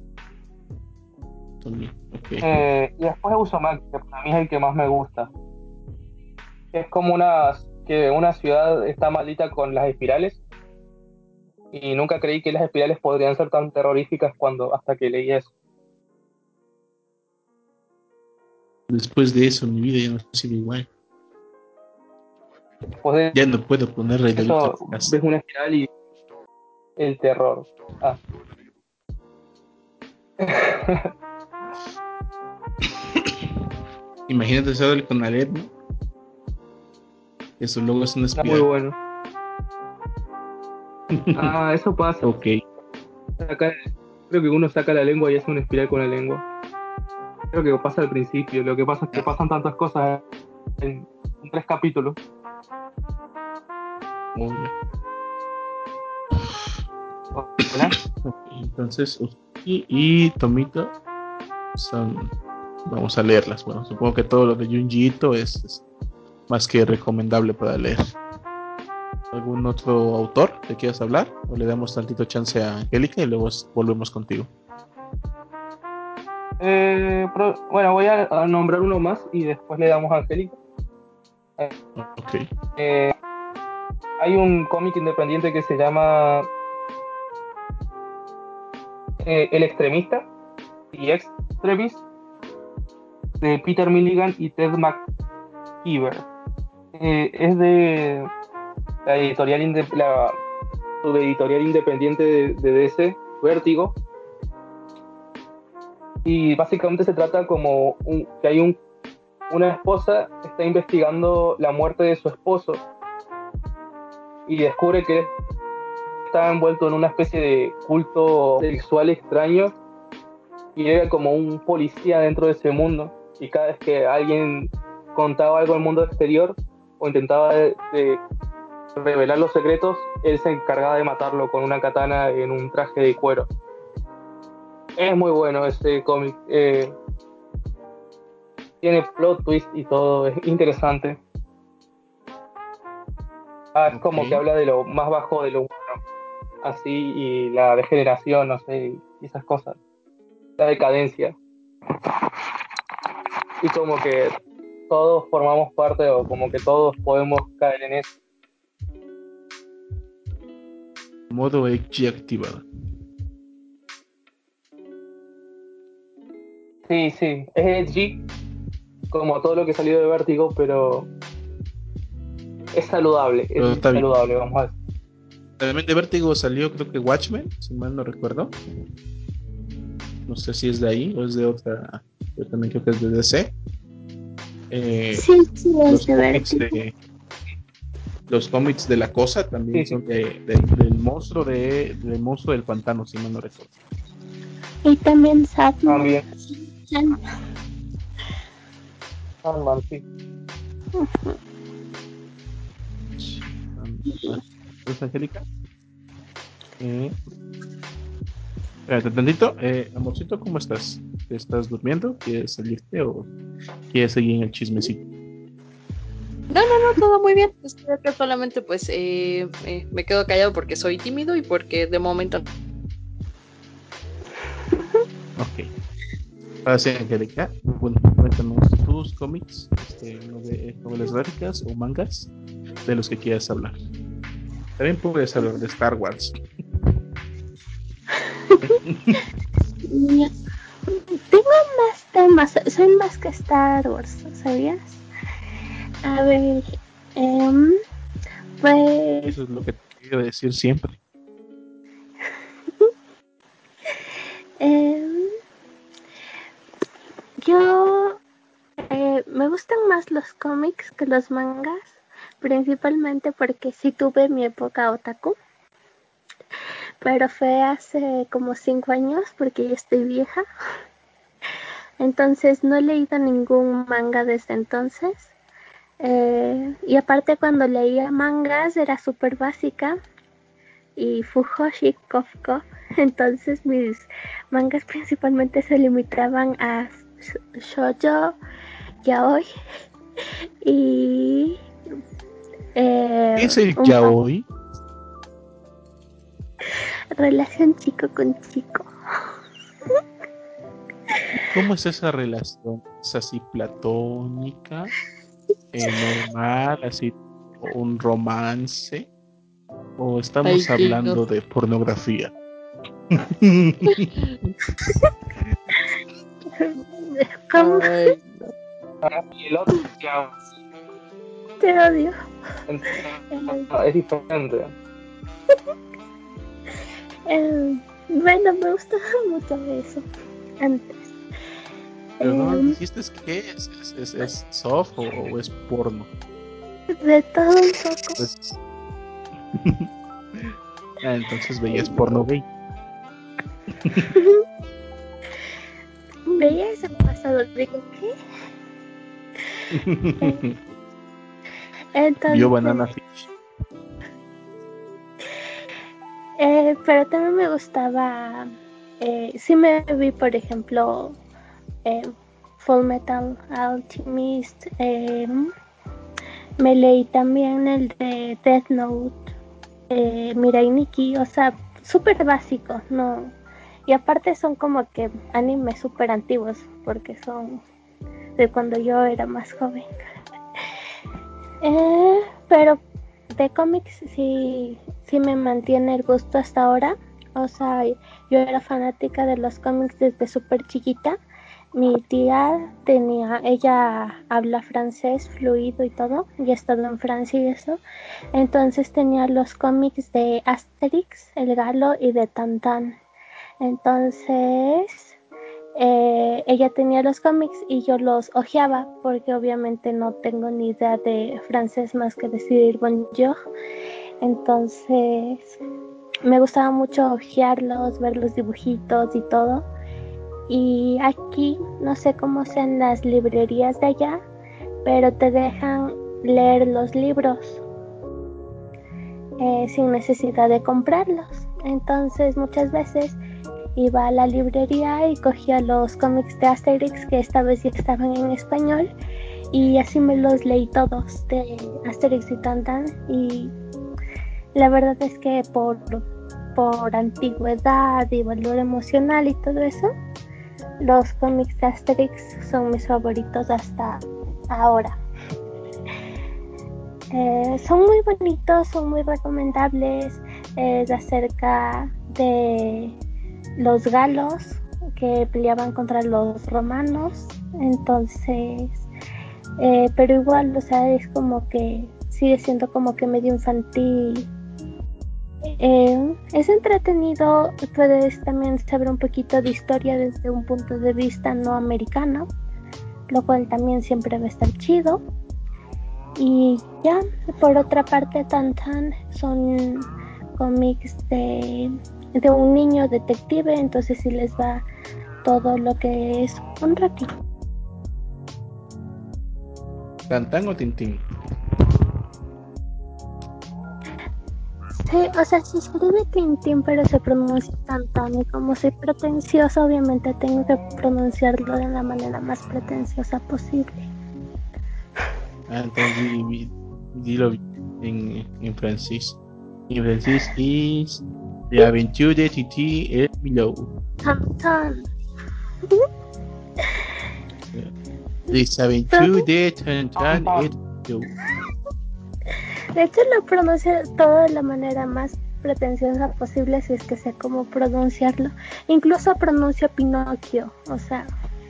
A: Tommy, ok.
C: Eh, y después Uzumaki, que para mí es el que más me gusta. Es como una, que una ciudad está maldita con las espirales y nunca creí que las espirales podrían ser tan terroríficas cuando hasta que leí eso.
A: Después de eso, mi vida ya no ha sido igual.
C: Después de
A: Ya no puedo poner el
C: eso
A: podcast.
C: ves una espiral y el terror. Ah.
A: Imagínate eso con Alet, ¿no? Eso luego es una
C: Está muy
A: espiral.
C: bueno. Ah, eso pasa.
A: Ok.
C: Acá, creo que uno saca la lengua y hace una espiral con la lengua. Creo que pasa al principio. Lo que pasa es que
A: Ah,
C: pasan tantas cosas en, en tres capítulos.
A: muy bien.
C: ¿Hola?
A: Ok, entonces, Uski y Tomito son. Vamos a leerlas. Bueno, supongo que todo lo de Junji Ito es, es más que recomendable para leer. ¿Algún otro autor que quieras hablar? ¿O le damos tantito chance a Angélica y luego volvemos contigo?
C: Eh, pro- bueno, voy a, a nombrar uno más y después le damos a Angélica. Eh,
A: Ok.
C: eh, hay un cómic independiente que se llama eh, El Extremista y Extremis de Peter Milligan y Ted McKeever. Eh, es de la editorial, inde- la subeditorial independiente de, de D C, Vértigo, y básicamente se trata como un- que hay un, una esposa que está investigando la muerte de su esposo y descubre que está envuelto en una especie de culto sexual extraño y era como un policía dentro de ese mundo, y cada vez que alguien contaba algo al mundo exterior o intentaba de, de revelar los secretos, él se encargaba de matarlo con una katana en un traje de cuero. Es muy bueno ese cómic, eh, tiene plot twist y todo, es interesante. Ah, es
A: Ok.
C: como que habla de lo más bajo de lo humano, así, y la degeneración, no sé, y esas cosas, la decadencia. Y como que todos formamos parte o como que todos podemos caer en eso.
A: Modo X activado.
C: Sí, sí, es edgy, como todo lo que salió de Vértigo, pero es saludable,
A: Pero
C: es
A: está bien.
C: saludable, vamos a ver.
A: También de Vértigo salió, creo que Watchmen, si mal no recuerdo. No sé si es de ahí o es de otra. Yo también creo que es de D C. Eh,
B: Sí, sí, es
A: los
B: de
A: cómics
B: Vértigo.
A: de los cómics de la cosa también
C: Sí, sí,
A: son de, de- del monstruo de del monstruo del pantano, si mal no recuerdo.
B: Y también Sandman.
C: también,
B: Sandman.
C: Sandman, sí.
A: ¿Entonces, Angélica? Eh, espérate tantito. Eh, amorcito, ¿cómo estás? ¿Te ¿Estás durmiendo? ¿Quieres salirte o quieres seguir en el chismecito?
D: No, no, no, todo muy bien. Estoy acá solamente pues eh, eh, me quedo callado porque soy tímido y porque de momento.
A: Ok. Ahora sí, Angélica, bueno, cuéntanos tus cómics, este, nove- novelas gráficas o mangas de los que quieras hablar. También puedes hablar de Star Wars.
B: Y tengo más temas, soy más que Star Wars, ¿sabías? A ver, em, pues
A: Eso es lo que te quiero decir siempre.
B: em, yo eh, me gustan más los cómics que los mangas, principalmente porque sí tuve mi época otaku, pero fue hace como cinco años porque ya estoy vieja, entonces no he leído ningún manga desde entonces. Eh, y aparte cuando leía mangas era súper básica y Fujoshi Kofko, entonces mis mangas principalmente se limitaban a shoujo, yaoi y
A: ¿Qué
B: eh,
A: es el
B: un poco
A: yaoi?
B: relación chico con chico.
A: ¿Cómo es esa relación? ¿Es así platónica, eh, normal, así un romance? ¿O
D: Ay,
A: estamos
D: que no.
A: hablando de pornografía?
B: ¿Cómo?
D: Ay, no.
C: Y el otro, ya,
B: Te odio.
C: Entonces, no, es diferente.
B: Eh, bueno, me gustaba mucho eso antes.
A: Pero no
B: Eh,
A: dijiste es que es, es, es, es soft o, o es porno.
B: de todo un poco.
A: Pues... ah, entonces veías porno gay.
B: Veía ese pasado, digo, ¿qué? Eh, entonces,
A: Vio Banana Fish.
B: Eh, pero también me gustaba, eh, sí me vi, por ejemplo, eh, Full Metal Alchemist, eh, me leí también el de Death Note, eh, Mirai Nikki, o sea, súper básico, no, y aparte son como que animes súper antiguos, porque son de cuando yo era más joven. Eh, pero de cómics sí, sí me mantiene el gusto hasta ahora. O sea, yo era fanática de los cómics desde súper chiquita. Mi tía tenía, ella habla francés fluido y todo, y ha estado en Francia y eso. Entonces tenía los cómics de Asterix, El Galo y de Tantan. Entonces eh, ella tenía los cómics y yo los hojeaba porque obviamente no tengo ni idea de francés más que decir bonjour. Entonces me gustaba mucho hojearlos, ver los dibujitos y todo. Y aquí no sé cómo sean las librerías de allá, pero te dejan leer los libros eh, sin necesidad de comprarlos. Entonces muchas veces iba a la librería y cogía los cómics de Asterix que esta vez ya estaban en español y así me los leí todos de Asterix y Tantan, y la verdad es que por, por antigüedad y valor emocional y todo eso, los cómics de Asterix son mis favoritos hasta ahora. Eh, son muy bonitos, son muy recomendables, es acerca de los galos que peleaban contra los romanos, entonces, eh, pero igual, o sea, es como que sigue siendo como que medio infantil. Eh, es entretenido, puedes también saber un poquito de historia desde un punto de vista no americano, lo cual también siempre va a estar chido. Y ya, por otra parte, Tantan son cómics de, de un niño detective, entonces sí les va todo lo que es un ratito.
A: ¿Tantan o Tintín?
B: Sí, o sea, se escribe Tintín, pero se pronuncia Tantan, y como soy pretenciosa, obviamente tengo que pronunciarlo de la manera más pretenciosa posible.
A: Ah, entonces di, di, dilo en, en francés. En francés es La aventure de Titi et Milo.
B: Tantan.
A: Les aventures de Tintin et Milo.
B: De hecho, lo pronuncio todo de la manera más pretenciosa posible, si es que sé cómo pronunciarlo. Incluso pronuncio Pinocchio, o sea.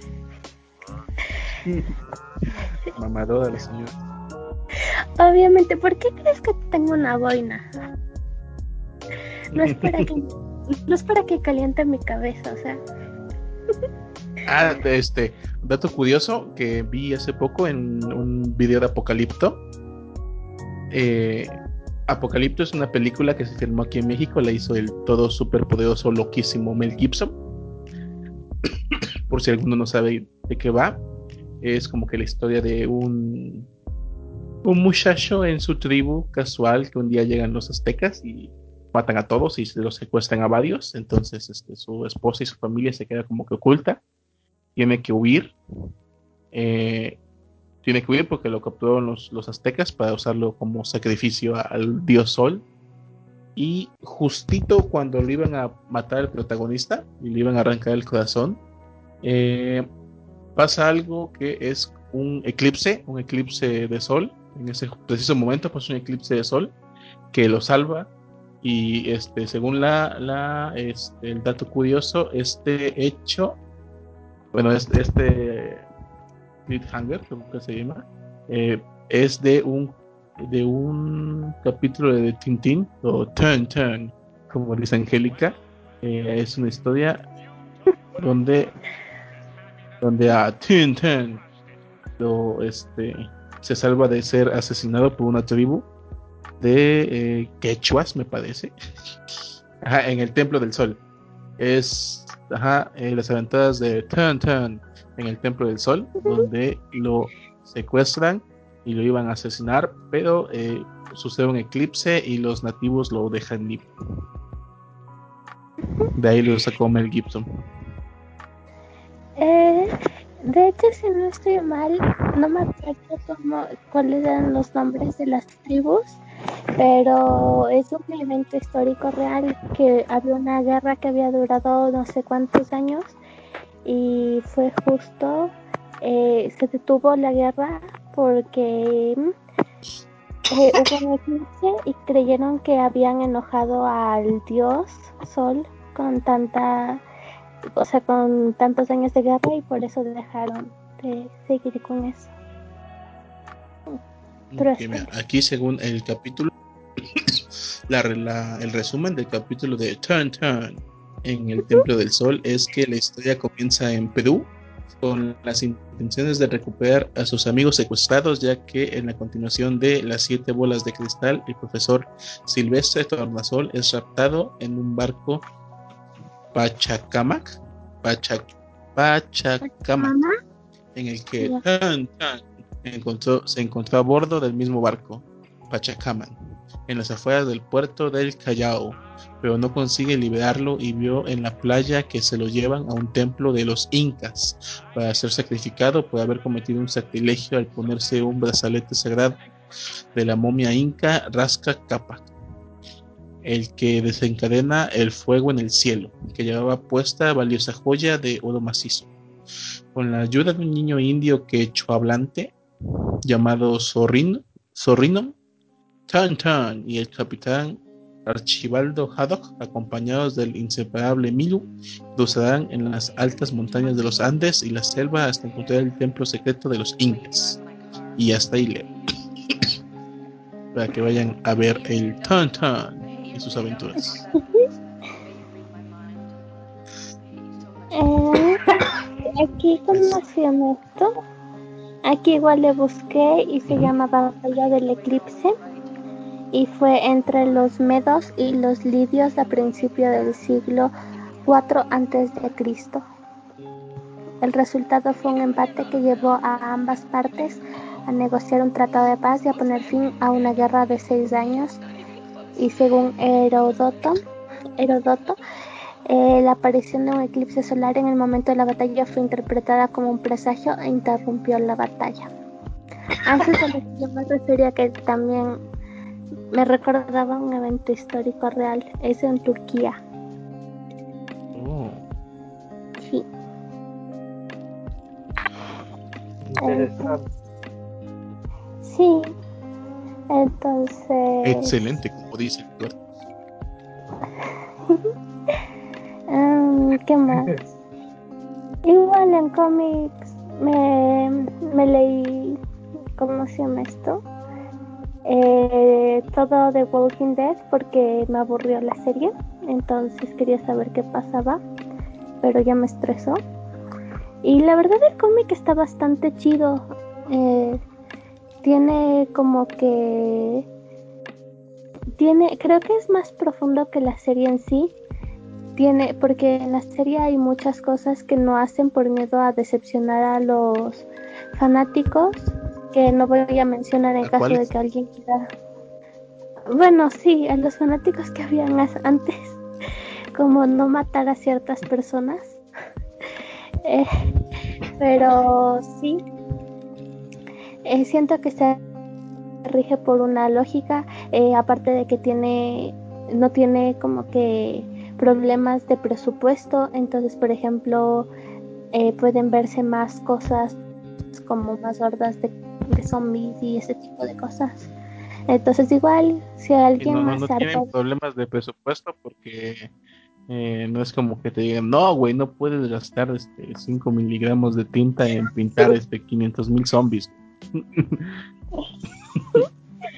A: Mamadora la señora.
B: Obviamente, ¿por qué crees que tengo una boina? No es para que, no es para que caliente mi cabeza, o sea.
A: Ah, este, dato curioso que vi hace poco en un video de Apocalipto. Eh, Apocalipto es una película que se filmó aquí en México, la hizo el todo superpoderoso, loquísimo Mel Gibson. Por si alguno no sabe de qué va, es como que la historia de un, un muchacho en su tribu casual que un día llegan los aztecas y matan a todos y se los secuestran a varios. Entonces este, su esposa y su familia se queda como que oculta, tiene que huir. Eh, tiene que huir porque lo capturaron los, los aztecas para usarlo como sacrificio a- al dios Sol. Y justito cuando lo iban a matar al protagonista y le iban a arrancar el corazón, eh, pasa algo que es un eclipse, un eclipse de sol. En ese preciso momento pasa un eclipse de sol que lo salva. Y este, según la, la este, el dato curioso, este hecho, bueno, este, este cliffhanger, creo que se llama, eh, es de un de un capítulo de Tintín, o Turn Turn, como dice Angélica. Eh, es una historia donde, donde a Tintín lo, este, se salva de ser asesinado por una tribu de eh, quechuas, me parece. Ajá, en el Templo del Sol. Es ajá, eh, las aventuras de Turn Turn en el Templo del Sol, donde lo secuestran y lo iban a asesinar, pero eh, sucede un eclipse y los nativos lo dejan libre. De ahí lo sacó Mel Gibson.
B: Eh, de hecho, si no estoy mal, no me acuerdo cómo, cuáles eran los nombres de las tribus, pero es un evento histórico real, que había una guerra que había durado no sé cuántos años y fue justo, eh, se detuvo la guerra porque eh, hubo un eclipse y creyeron que habían enojado al dios Sol con tanta, o sea, con tantos años de guerra, y por eso dejaron de seguir con eso. Pero
A: Okay, mira, aquí según el capítulo, la, la, el resumen del capítulo de Turn Turn en el Templo del Sol es que la historia comienza en Perú con las intenciones de recuperar a sus amigos secuestrados, ya que en la continuación de Las Siete Bolas de Cristal, el profesor Silvestre Tornasol es raptado en un barco Pachacamac, Pachac, Pachacamac,
B: mamá,
A: en el que
B: ya.
A: Tan Tan encontró, se encontró a bordo del mismo barco, Pachacamac, en las afueras del puerto del Callao, pero no consigue liberarlo y vio en la playa que se lo llevan a un templo de los incas para ser sacrificado por haber cometido un sacrilegio al ponerse un brazalete sagrado de la momia inca Rasca Cápac, el que desencadena el fuego en el cielo, que llevaba puesta valiosa joya de oro macizo. Con la ayuda de un niño indio quechua hablante llamado Zorrino, Zorrino, Tan Tan y el capitán Archibaldo Haddock, acompañados del inseparable Milu, cruzarán en las altas montañas de los Andes y la selva hasta encontrar el templo secreto de los incas. Y hasta ahí leo. Para que vayan a ver el Tan Tan y sus aventuras.
B: Eh, aquí, ¿cómo se llama esto? Aquí igual le busqué y se
A: Uh-huh.
B: llama Batalla del Eclipse, y fue entre los medos y los lidios a principio del siglo cuatro antes de Cristo. El resultado fue un empate que llevó a ambas partes a negociar un tratado de paz y a poner fin a una guerra de seis años. Y según Heródoto, Heródoto eh, la aparición de un eclipse solar en el momento de la batalla fue interpretada como un presagio e interrumpió la batalla. Antes de lo que yo me refería, que también me recordaba un evento histórico real, es en Turquía.
A: Oh.
B: Sí.
C: Interesante.
B: Sí, entonces...
A: Excelente, como dice Eduardo.
B: um, ¿Qué más? Igual en cómics me, me leí, ¿cómo se llama esto? Eh, todo de Walking Dead porque me aburrió la serie, entonces quería saber qué pasaba, pero ya me estresó. Y la verdad el cómic está bastante chido. Eh, tiene como que... Tiene, creo que es más profundo que la serie en sí. Tiene, porque en la serie hay muchas cosas que no hacen por miedo a decepcionar a los fanáticos, que no voy a mencionar en
A: ¿A
B: caso de
A: cuáles?
B: que alguien quiera. Bueno, sí, a los fanáticos que habían antes, como no matar a ciertas personas. Eh, pero sí, eh, siento que se rige por una lógica, eh, aparte de que tiene, no tiene como que problemas de presupuesto, entonces por ejemplo eh, pueden verse más cosas como más hordas de, de zombies y ese tipo de cosas. Entonces igual, si
A: Y no,
B: alguien
A: no,
B: más
A: no
B: se harta...
A: tienen problemas de presupuesto porque eh, no es como que te digan, no, güey, no puedes gastar este cinco miligramos de tinta en pintar este quinientos mil zombies.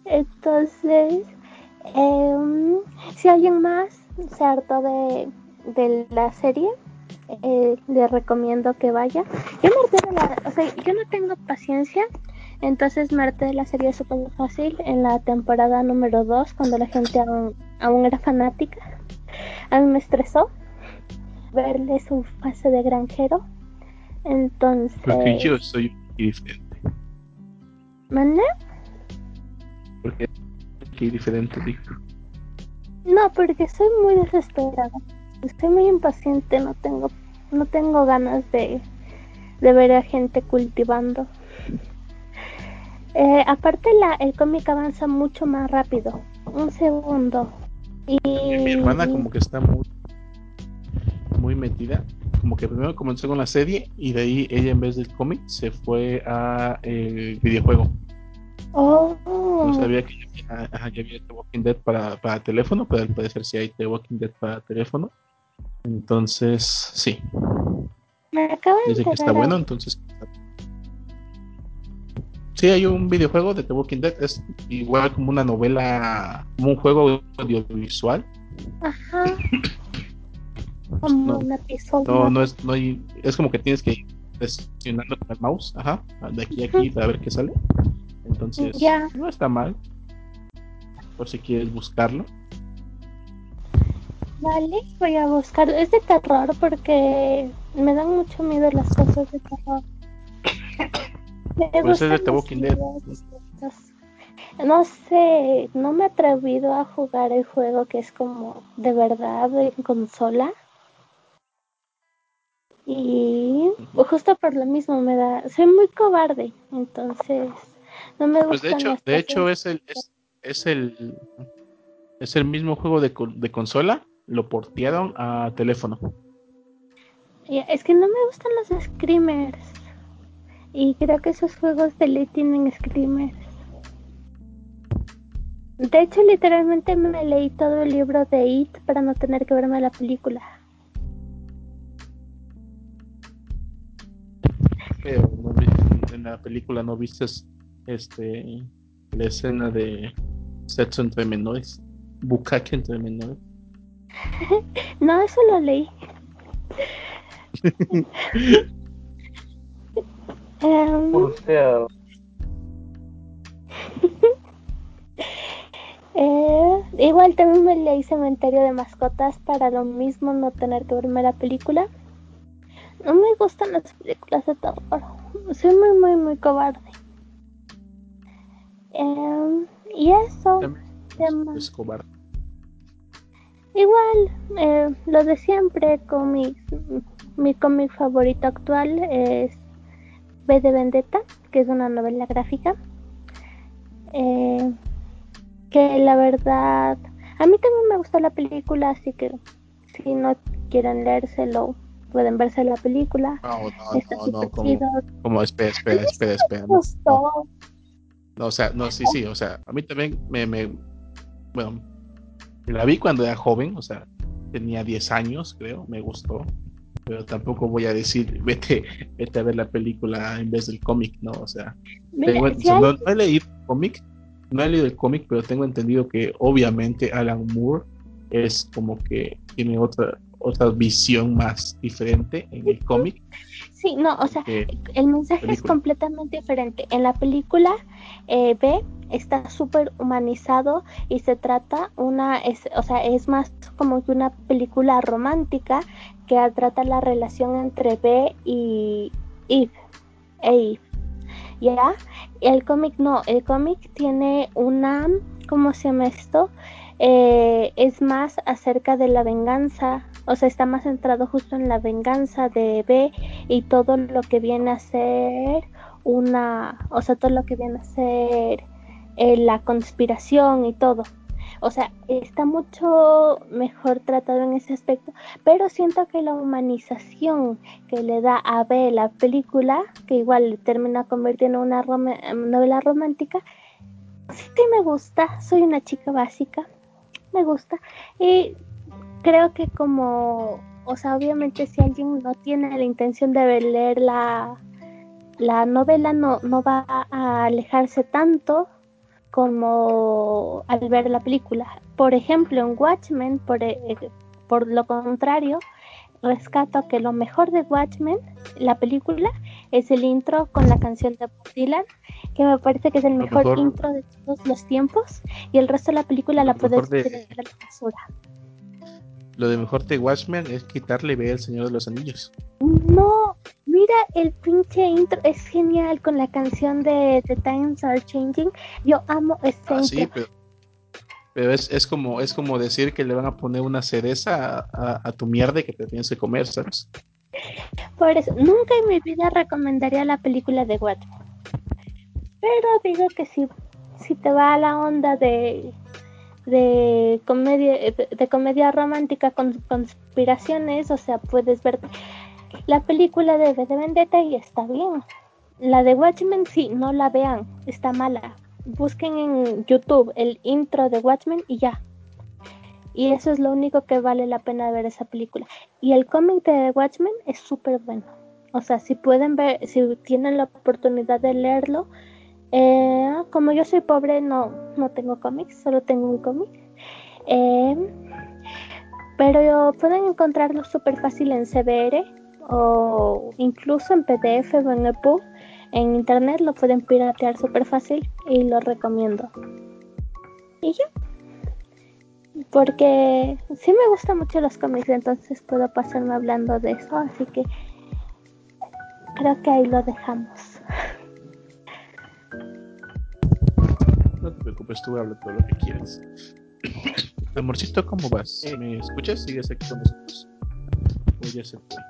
B: Entonces, eh, si alguien más se hartó de, de la serie, eh, le recomiendo que vaya. Yo me harté de la, o sea, yo no tengo paciencia, entonces me harté de la serie súper fácil en la temporada número dos, cuando la gente aún, aún era fanática. A mí me estresó verle su fase de granjero. Entonces,
A: Porque yo soy diferente.
B: ¿mande?
A: Porque soy diferente, digo.
B: No, porque soy muy desesperada. Estoy muy impaciente, no tengo, no tengo ganas de, de ver a gente cultivando. Eh, aparte, la, el cómic avanza mucho más rápido. Un segundo. Y...
A: Mi, mi hermana como que está muy, muy metida. Como que primero comenzó con la serie y de ahí ella en vez del cómic se fue a el videojuego.
B: Oh.
A: No sabía que ya había, ajá, ya había The Walking Dead para, para teléfono, pero al parecer sí hay The Walking Dead para teléfono. Entonces, sí.
B: Me acabo de
A: Dice que está
B: enterar
A: bueno,
B: ahora.
A: entonces. Sí, hay un videojuego de The Walking Dead, es igual como una novela, como un juego audiovisual.
B: Ajá. Como
A: No,
B: un
A: no,
B: episodio.
A: no es, no hay, es como que tienes que ir presionando con el mouse, ajá, de aquí a aquí para ver qué sale. Entonces,
B: Ya.
A: no está mal, por si quieres buscarlo.
B: Vale, voy a buscar. Es de terror porque me dan mucho miedo las cosas de terror. Me
A: Pues es de
B: gustan
A: The
B: los
A: Walking Dead.
B: videos. No sé, no me he atrevido a jugar el juego que es como de verdad en consola. Y justo por lo mismo me da. Soy muy cobarde, entonces no me
A: Pues de
B: gustan
A: hecho,
B: las
A: de
B: cosas.
A: hecho es el, es, es el, es el mismo juego de, co- de consola, lo portearon a teléfono.
B: Y es que no me gustan los screamers. Y creo que esos juegos de ley tienen screamers. De hecho, literalmente me leí todo el libro de It para no tener que verme la película.
A: Pero no viste, en la película no viste este la escena de sexo entre menores, bucaque entre menores.
B: No, eso lo leí. Um,
C: O sea,
B: eh, igual también me leí Cementerio de Mascotas para lo mismo no tener que verme la película. No me gustan las películas de terror. Soy muy, muy, muy cobarde. Um, y eso,
A: También es,
B: tema.
A: es cobarde.
B: Igual, eh, lo de siempre, cómics. Mi cómic favorito actual es V de Vendetta, que es una novela gráfica. Eh, que la verdad, a mí también me gustó la película, así que si no quieren leérselo, pueden verse la película.
A: No, no,
B: Está
A: no,
B: súper
A: no, como,
B: chido.
A: como, espera,
B: A mí
A: espera,
B: sí
A: espera, espera,
B: me
A: no, no,
B: gustó.
A: no, o sea, no, sí, sí, o sea, a mí también me, me, bueno, la vi cuando era joven, o sea, tenía diez años, creo, me gustó, pero tampoco voy a decir, vete, vete a ver la película en vez del cómic, ¿no? O sea,
B: Mira,
A: tengo, o
B: si
A: sea, no,
B: alguien,
A: no he leído el cómic, no he leído el cómic, pero tengo entendido que obviamente Alan Moore es como que tiene otra, otra visión más diferente en el cómic
B: sí, no, o sea,
A: que
B: el mensaje es
A: película.
B: completamente diferente. En la película, eh, B está súper humanizado y se trata una, es, o sea, es más como que una película romántica que trata la relación entre B y Eve, e Eve, ¿ya? El cómic no, el cómic tiene una, ¿cómo se llama esto? Eh, es más acerca de la venganza, o sea, está más centrado justo en la venganza de B y todo lo que viene a ser una, o sea, todo lo que viene a ser eh, la conspiración y todo. O sea, está mucho mejor tratado en ese aspecto, pero siento que la humanización que le da a B la película, que igual termina convirtiendo en una rom novela romántica, sí me gusta. Soy una chica básica, me gusta. Y creo que como, o sea, obviamente si alguien no tiene la intención de leer la, la novela, no, no va a alejarse tanto, como al ver la película. Por ejemplo, en Watchmen, por, eh, por lo contrario, rescato que lo mejor de Watchmen, la película, es el intro con la canción de Bob Dylan, que me parece que es el
A: Lo
B: mejor
A: mejor,
B: intro de todos los tiempos, y el resto de la película
A: lo
B: la puedes
A: mejor
B: tirar
A: de
B: a la basura.
A: lo de mejor de Watchmen es quitarle ve el Señor de los Anillos.
B: No, mira el pinche intro, es genial con la canción de The Times Are Changing. Yo amo ese
A: Ah, sí,
B: intro.
A: pero, pero es, es como es como decir que le van a poner una cereza a, a, a tu mierda que te tienes que comer, ¿sabes?
B: Por eso, nunca en mi vida recomendaría la película de Watchmen. Pero digo que si, si te va a la onda de, de comedia de, de comedia romántica con conspiraciones, o sea, puedes ver la película de V de Vendetta y está bien. La de Watchmen sí, no la vean, está mala. Busquen en YouTube el intro de Watchmen y ya. Y eso es lo único que vale la pena ver esa película. Y el cómic de Watchmen es súper bueno. O sea, si pueden ver, si tienen la oportunidad de leerlo, eh, como yo soy pobre, no, no tengo cómics, solo tengo un cómic. Eh, pero pueden encontrarlo súper fácil en C B R o incluso en P D F o en EPUB. En internet lo pueden piratear súper fácil y lo recomiendo. Y ya, porque sí me gustan mucho los cómics, entonces puedo pasarme hablando de eso, así que creo que ahí lo dejamos.
A: No te preocupes, tú habla todo lo que quieras. Amorcito, ¿cómo vas? ¿Me escuchas? ¿Sigues aquí con nosotros? ¿O ya se fue?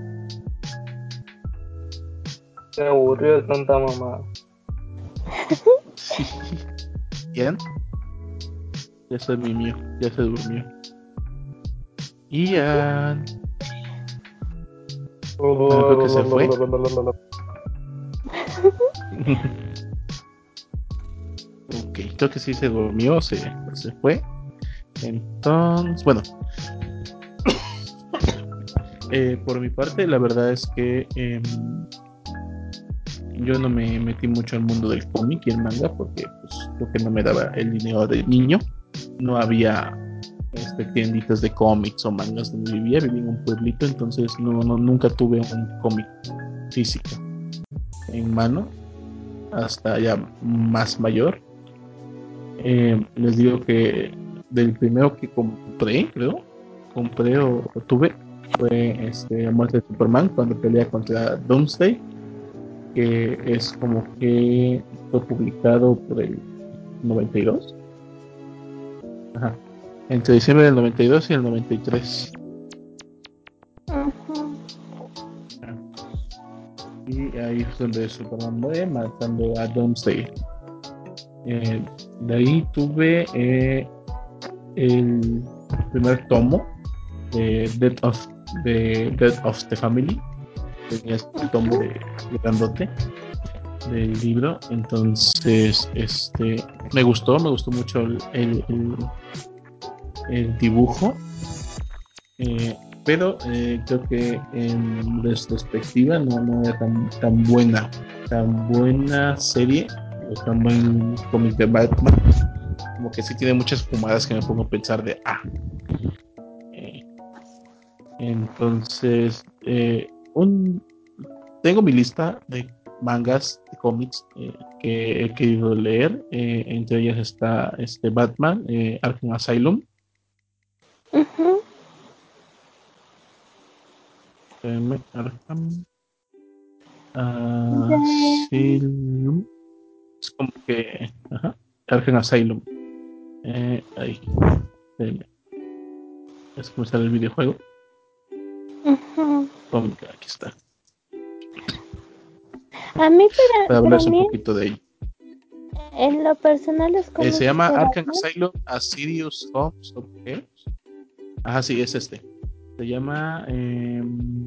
C: Me aburrió de tanta mamá.
A: Sí. ¿Quién? Ya se durmió, ya se durmió. Ian. Bueno, creo que se fue. Ok, creo que sí se durmió, se, se fue. Entonces, bueno, eh, por mi parte, la verdad es que eh, yo no me metí mucho al mundo del cómic y el manga porque, pues, porque no me daba el dinero de niño. No había este, tienditas de cómics o mangas donde vivía, vivía en un pueblito, entonces no, no nunca tuve un cómic físico en mano hasta ya más mayor. Eh, les digo que del primero que compré, creo, compré o, o tuve, fue este, La muerte de Superman cuando pelea contra Doomsday, que es como que fue publicado por el noventa y dos. Ajá. Entre diciembre del noventa y dos y el noventa y tres.
B: Uh-huh.
A: Y ahí es donde Superman muere matando a Doomsday. Eh, de ahí tuve eh, el primer tomo de Death of, de Death of the Family. Tenía este tomo de, de grandote del libro. Entonces, este me gustó, me gustó mucho el, el, el, el dibujo. Eh, pero eh, creo que en retrospectiva no, no era tan, tan buena, tan buena serie o tan buen cómic de Batman. Como que sí tiene muchas fumadas que me pongo a pensar de ah. Eh, entonces, eh, un, tengo mi lista de mangas, de cómics eh, que he querido leer. Eh, entre ellas está este Batman, eh, Arkham Asylum.
B: Uh-huh.
A: Eh, Arkham
B: De...
A: Asylum. Es como que. Ajá. Arkham Asylum. Eh, ahí. Eh, es como sale el videojuego.
B: Uh-huh.
A: Cómic, aquí está.
B: A mí, para,
A: Para
B: para
A: hablarse un
B: mí,
A: poquito de ello.
B: en lo personal, los
A: Eh, se
B: cómics
A: llama
B: de
A: Arkham
B: Batman.
A: Asylum Asirius Homes of Chaos. Ajá, sí, es este. Se llama. Eh,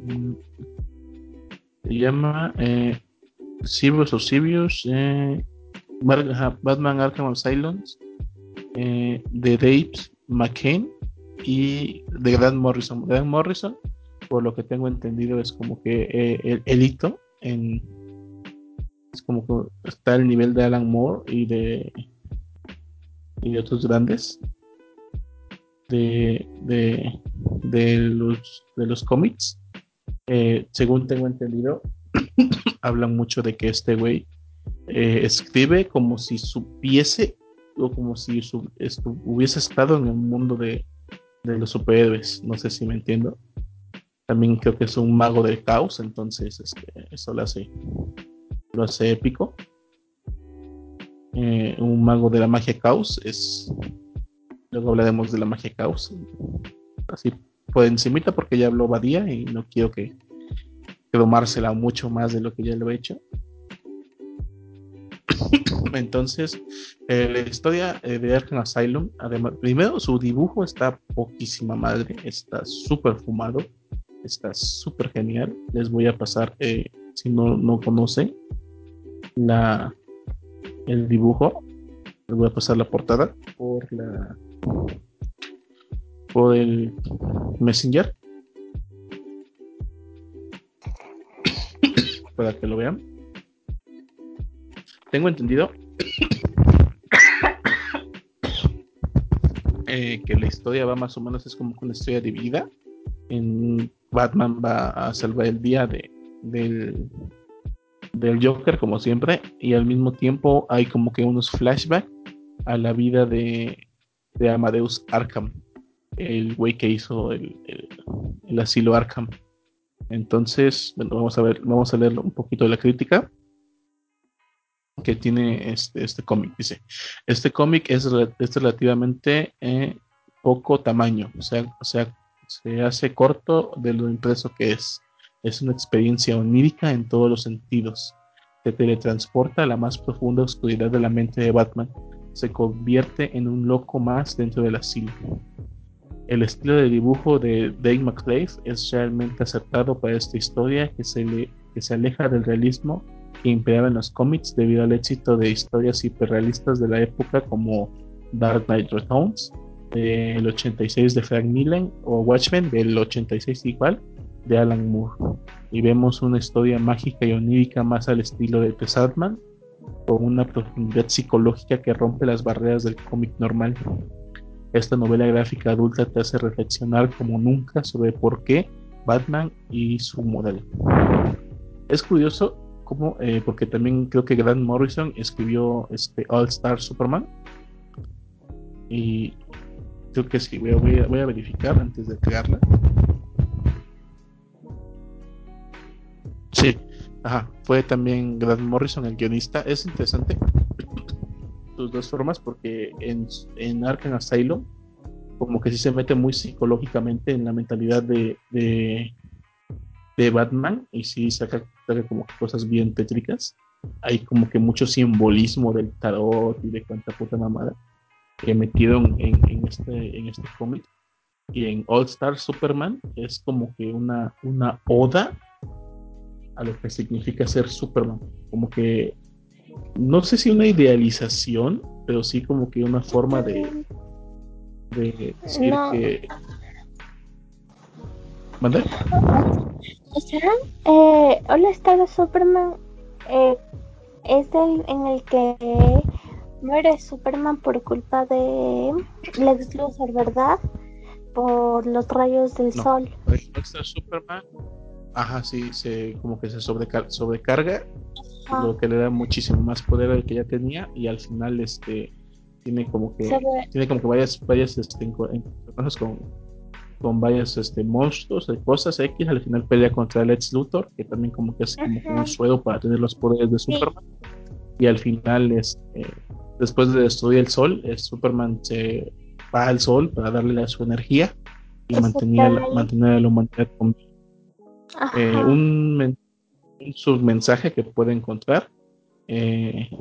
A: se llama. Eh, Sirius o Sirius. Eh, Mar- ajá, Batman Arkham Asylum. Eh, de Dave McCain y de Grant Morrison. Grant Morrison, por lo que tengo entendido, es como que eh, el, el hito en. Es como que está al nivel de Alan Moore y de y de otros grandes de, de, de los, de los cómics. Eh, según tengo entendido, hablan mucho de que este güey eh, escribe como si supiese o como si su, estu, hubiese estado en el mundo de, de los superhéroes. No sé si me entiendo. También creo que es un mago del caos, entonces este, eso lo hace, lo hace épico. Eh, un mago de la magia caos es. Luego hablaremos de la magia caos. Así por encimita porque ya habló Badía y no quiero que domársela mucho más de lo que ya lo he hecho. Entonces, eh, la historia eh, de Arkham Asylum, además, primero su dibujo está poquísima madre, está súper fumado, está súper genial. Les voy a pasar, eh, si no, no conocen la, el dibujo, les voy a pasar la portada por la por el Messenger para que lo vean. Tengo entendido eh, que la historia va más o menos, es como una historia dividida. En Batman va a salvar el día de, del, del Joker, como siempre, y al mismo tiempo hay como que unos flashbacks a la vida de, de Amadeus Arkham, el güey que hizo el, el, el asilo Arkham. Entonces, bueno, vamos a ver, vamos a leer un poquito de la crítica que tiene este, este cómic. Dice, este cómic es, es relativamente eh, poco tamaño, o sea, o sea, se hace corto de lo impreso que es. Es una experiencia onírica en todos los sentidos. Te teletransporta a la más profunda oscuridad de la mente de Batman. Se convierte en un loco más dentro del asilo. El estilo de dibujo de Dave McClave es realmente acertado para esta historia que se, le, que se aleja del realismo que imperaba en los cómics debido al éxito de historias hiperrealistas de la época como Dark Knight Returns del ochenta y seis de Frank Miller o Watchmen del ochenta y seis igual de Alan Moore, y vemos una historia mágica y onírica más al estilo de The Sandman, con una profundidad psicológica que rompe las barreras del cómic normal. Esta novela gráfica adulta te hace reflexionar como nunca sobre por qué Batman y su modelo. Es curioso cómo, eh, porque también creo que Grant Morrison escribió este All Star Superman, y creo que sí, voy a, voy a, voy a verificar antes de crearla. Sí, ajá, fue también Grant Morrison el guionista. Es interesante sus dos formas porque en, en Arkham Asylum como que sí se mete muy psicológicamente en la mentalidad de, de, de Batman, y sí saca, saca como cosas bien tétricas. Hay como que mucho simbolismo del tarot y de cuánta puta mamada que metieron en, en este, en este cómic. Y en All Star Superman es como que una, una oda a lo que significa ser Superman. Como que, no sé si una idealización, pero sí como que una forma de, de decir
B: No,
A: que... ¿Mande?
B: o sea, eh, Hola Star Superman eh, es el en el que muere Superman por culpa de Lex Luthor, ¿verdad? Por los rayos del
A: No.
B: sol.
A: All Star Superman, ajá, sí, se, como que se sobrecar sobrecarga,
B: Ah,
A: lo que le da muchísimo más poder al que ya tenía, y al final este tiene como
B: se
A: que
B: ve.
A: tiene como que varias varias este, encuentros con, con varios este, monstruos de cosas X. Al final pelea contra Lex Luthor, que también como que hace como que un
B: Ujú,
A: suero para tener los poderes de
B: sí,
A: Superman, y al final este, después de destruir el sol, eh, Superman se va al sol para darle su energía y
B: y se
A: mantener,
B: queda ahí.
A: mantener a la humanidad con eh,
B: Ajá.
A: un, men- un submensaje que puede encontrar eh,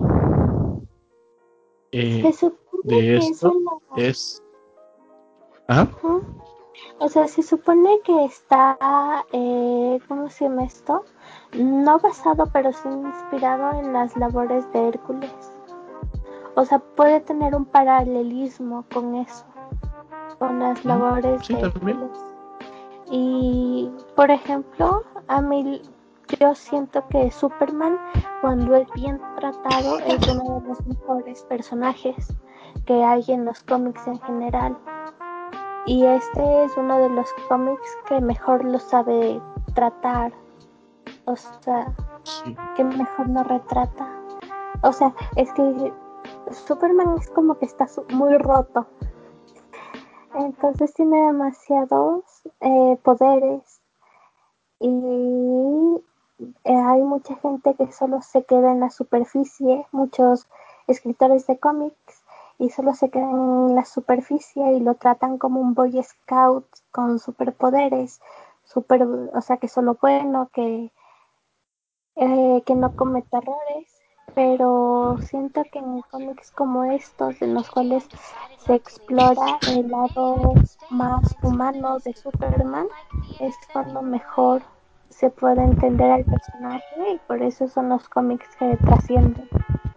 B: Se
A: eh,
B: supone
A: de
B: que es
A: esto
B: una.
A: es, ajá,
B: Ujú. O sea, se supone que está, eh, ¿cómo se llama esto? No basado, pero sí inspirado en las labores de Hércules. O sea, puede tener un paralelismo con eso, con las
A: ujú,
B: labores
A: sí,
B: de
A: también,
B: Hércules. Y, por ejemplo, a mí yo siento que Superman, cuando es bien tratado, es uno de los mejores personajes. que hay en los cómics en general. Y este es uno de los cómics que mejor lo sabe tratar, o sea,
A: Sí.
B: que mejor lo retrata. O sea, es que Superman es como que está muy roto. Entonces tiene demasiados eh, poderes y eh, hay mucha gente que solo se queda en la superficie, muchos escritores de cómics, y solo se quedan en la superficie y lo tratan como un Boy Scout con superpoderes, super, o sea, que solo bueno, que, eh, que no comete errores. Pero siento que en cómics como estos, en los cuales se explora el lado más humano de Superman, es cuando mejor se puede entender al personaje y por eso son los cómics que trascienden.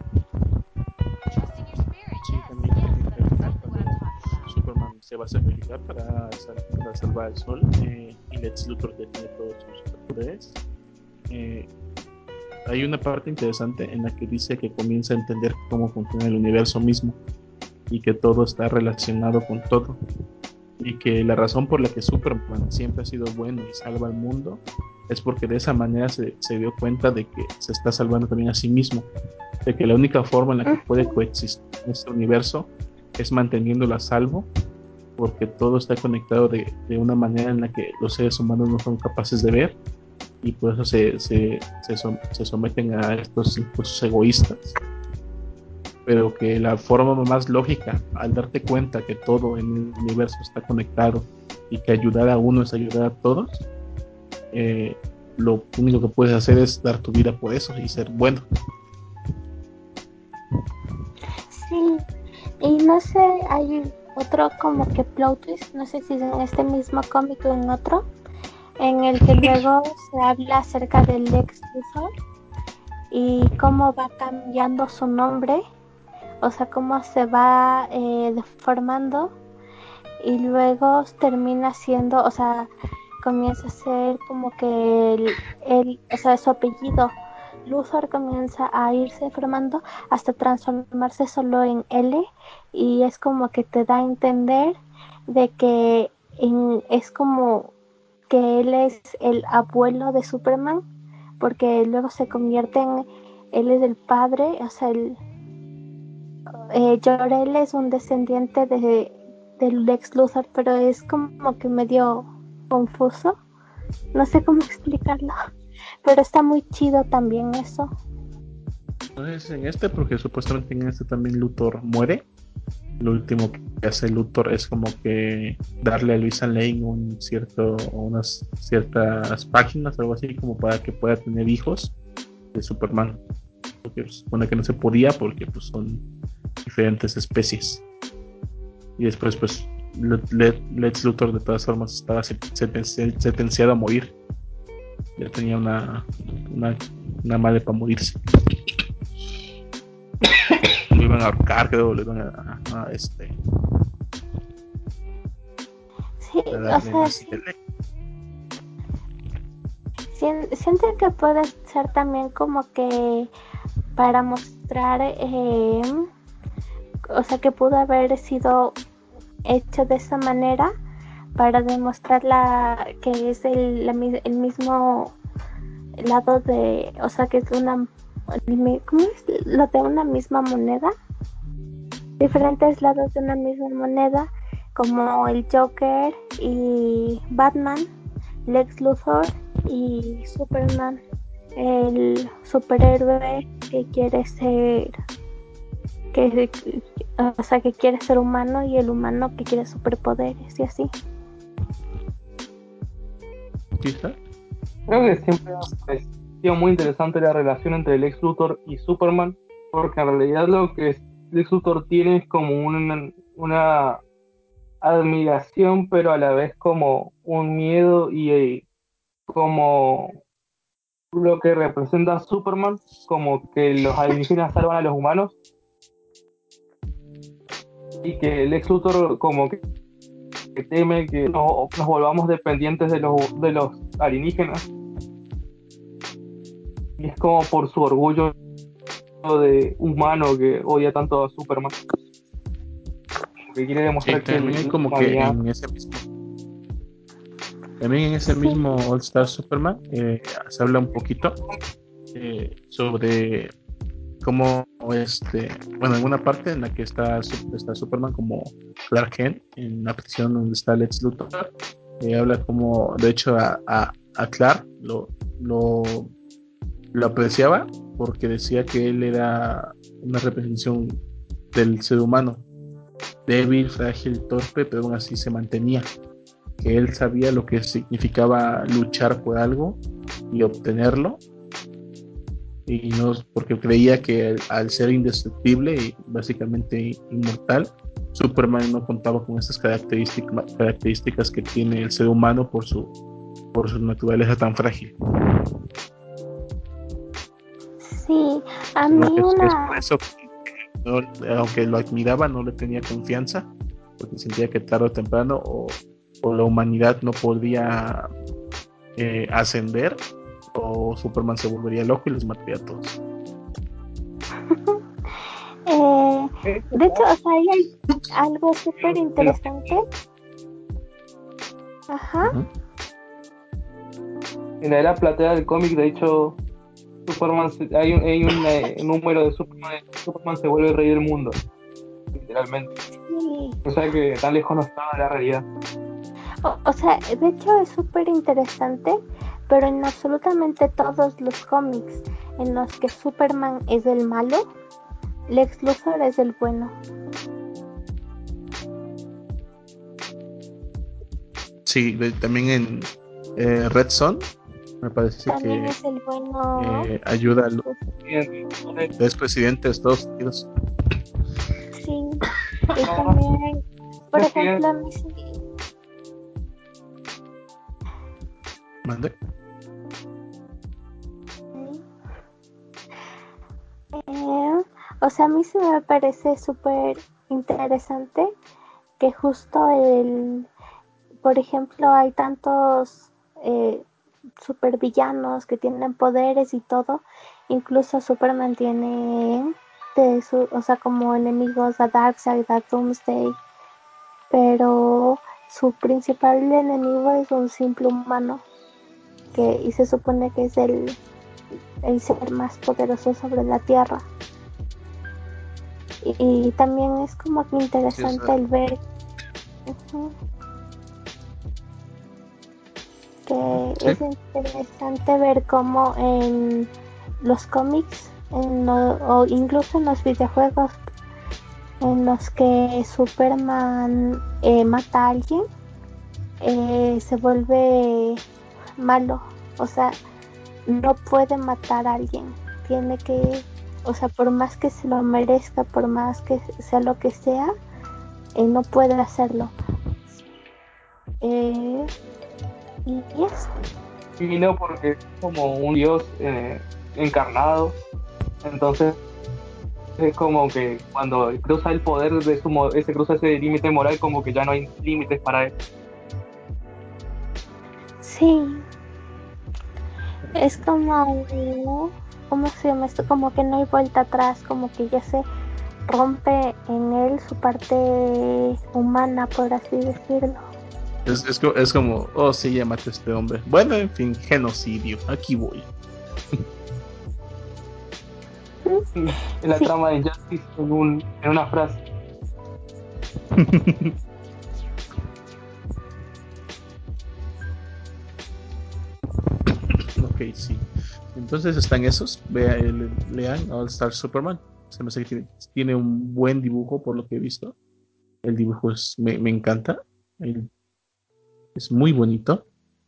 A: Sí, también en el final, cuando Superman se va a sacrificar para, sal- para salvar al sol eh, y Lex Luthor tiene todos sus superpoderes. Eh, hay una parte interesante en la que dice que comienza a entender cómo funciona el universo mismo y que todo está relacionado con todo y que la razón por la que Superman siempre ha sido bueno y salva al mundo es porque de esa manera se, se dio cuenta de que se está salvando también a sí mismo, de que la única forma en la que puede coexistir en este universo es manteniéndolo a salvo, porque todo está conectado de, de una manera en la que los seres humanos no son capaces de ver y por eso se, se, se, som- se someten a estos impulsos egoístas, pero que la forma más lógica, al darte cuenta que todo en el universo está conectado y que ayudar a uno es ayudar a todos, eh, lo único que puedes hacer es dar tu vida por eso y ser bueno.
B: Sí, y no sé, hay otro como que plot twist, no sé si en este mismo cómic o en otro, en el que luego se habla acerca del Lex Luthor y cómo va cambiando su nombre, o sea, cómo se va eh, deformando y luego termina siendo, o sea, comienza a ser como que el, el, o sea, su apellido Luthor comienza a irse formando hasta transformarse solo en L y es como que te da a entender de que en, es como que él es el abuelo de Superman porque luego se convierte en él es el padre, o sea, el, eh, Jor-El es un descendiente de del Lex Luthor, pero es como que medio confuso. No sé cómo explicarlo, pero está muy chido también eso.
A: No es en este porque supuestamente en este también Luthor muere. Lo último que hace Luthor es como que darle a Luisa Lane un cierto, unas ciertas páginas, algo así, como para que pueda tener hijos de Superman. Porque se supone que no se podía porque pues son diferentes especies. Y después pues Le- Le- Lex Luthor de todas formas estaba sentenciado, sentenciado a morir. Ya tenía una, una, una madre para morirse. Lo iban a ahorcar, creo, lo iban a, a, a, este,
B: Sí,
A: a
B: o
A: darle
B: sea,
A: más
B: sí,
A: intelecto.
B: sí, siento que puede ser también como que para mostrar, eh, o sea, que pudo haber sido hecho de esa manera para demostrar la, que es el, la, el mismo lado de, o sea, que es una, ¿cómo es? Lo de una misma moneda, diferentes lados de una misma moneda, como el Joker y Batman, Lex Luthor y Superman, el superhéroe que quiere ser, que, o sea, que quiere ser humano y el humano que quiere superpoderes y así.
A: ¿Quizá?
C: Creo que siempre ha parecido muy interesante la relación entre Lex Luthor y Superman, porque en realidad lo que Lex Luthor tiene es como una, una admiración, pero a la vez como un miedo y eh, como lo que representa a Superman, como que los alienígenas salvan a los humanos y que Lex Luthor como que teme que no- nos volvamos dependientes de los, de los alienígenas y es como por su orgullo de humano que odia tanto a Superman. que quiere
A: Sí,
C: demostrar que
A: también hay
C: la
A: como que
C: humanidad...
A: en ese mismo, también en ese
B: Sí,
A: mismo All Star Superman eh, se habla un poquito eh, sobre cómo este, bueno, en una parte en la que está, Su- está Superman como Clark Kent en la prisión donde está Lex Luthor, eh, habla como, de hecho, a, a, a Clark lo, lo, lo apreciaba porque decía que él era una representación del ser humano, débil, frágil, torpe, pero aún así se mantenía, que él sabía lo que significaba luchar por algo y obtenerlo, y no porque creía que al, al ser indestructible y básicamente inmortal, Superman no contaba con esas características, características que tiene el ser humano por su, por su naturaleza tan frágil.
B: sí, a mí
A: Creo que es, que es por
B: una,
A: eso que no, aunque lo admiraba, no le tenía confianza, porque sentía que tarde o temprano o, o la humanidad no podía eh, ascender, o Superman se volvería loco y los mataría a todos.
B: eh,
C: Esto
B: de hecho,
C: pasa
B: o sea, ahí hay algo súper
C: en los-
B: interesante. Ajá,
A: Ujú.
C: en la era plateada del cómic, de hecho, Superman, se- hay un, hay un eh, número de Superman, Superman se vuelve el rey del mundo, literalmente.
B: sí.
C: O sea que tan lejos no estaba de la realidad.
B: O, o sea, de hecho es súper interesante, pero en absolutamente todos los cómics en los que Superman es el malo, Lex Luthor es el bueno.
A: Sí, de- también en eh, Red Son me parece
B: También
A: que
B: es el bueno.
A: eh, ayuda a los
C: Y entonces,
A: tres presidentes de Estados Unidos.
B: Sí. Y
C: no,
B: también, por ejemplo,
C: presidente,
B: a mí sí.
A: ¿Mande?
B: Eh, o sea, a mí sí me parece súper interesante que justo el, por ejemplo, hay tantos eh, supervillanos que tienen poderes y todo. Incluso Superman tiene de su, o sea, como enemigos a Darkseid, a Doomsday, pero su principal enemigo es un simple humano que y se supone que es el, el ser más poderoso sobre la Tierra. Y, y también es como que
A: Sí, o sea,
B: interesante el ver uh-huh, que
A: sí,
B: es interesante ver cómo en los cómics en lo, o incluso en los videojuegos en los que Superman eh, mata a alguien eh, se vuelve malo, o sea, no puede matar a alguien, tiene que, o sea, por más que se lo merezca, por más que sea lo que sea, eh, no puede hacerlo. Eh, y es
C: y no porque es como un dios eh, encarnado, entonces es como que cuando cruza el poder de su mo- ese cruza ese límite moral, como que ya no hay límites para él.
B: sí, es como, ¿cómo se llama esto? Como que no hay vuelta atrás, como que ya se rompe en él su parte humana, por así decirlo.
A: es, es, co- es como, oh, sí, ya maté a este hombre. Bueno, en fin, genocidio, aquí voy.
C: En la
B: Sí,
C: trama de Justice en, un, en una frase.
A: Ok, sí. Entonces están esos. Vea, el- lean All Star Superman. Se me hace que tiene, tiene un buen dibujo por lo que he visto. El dibujo es, me, me encanta. El- es muy bonito.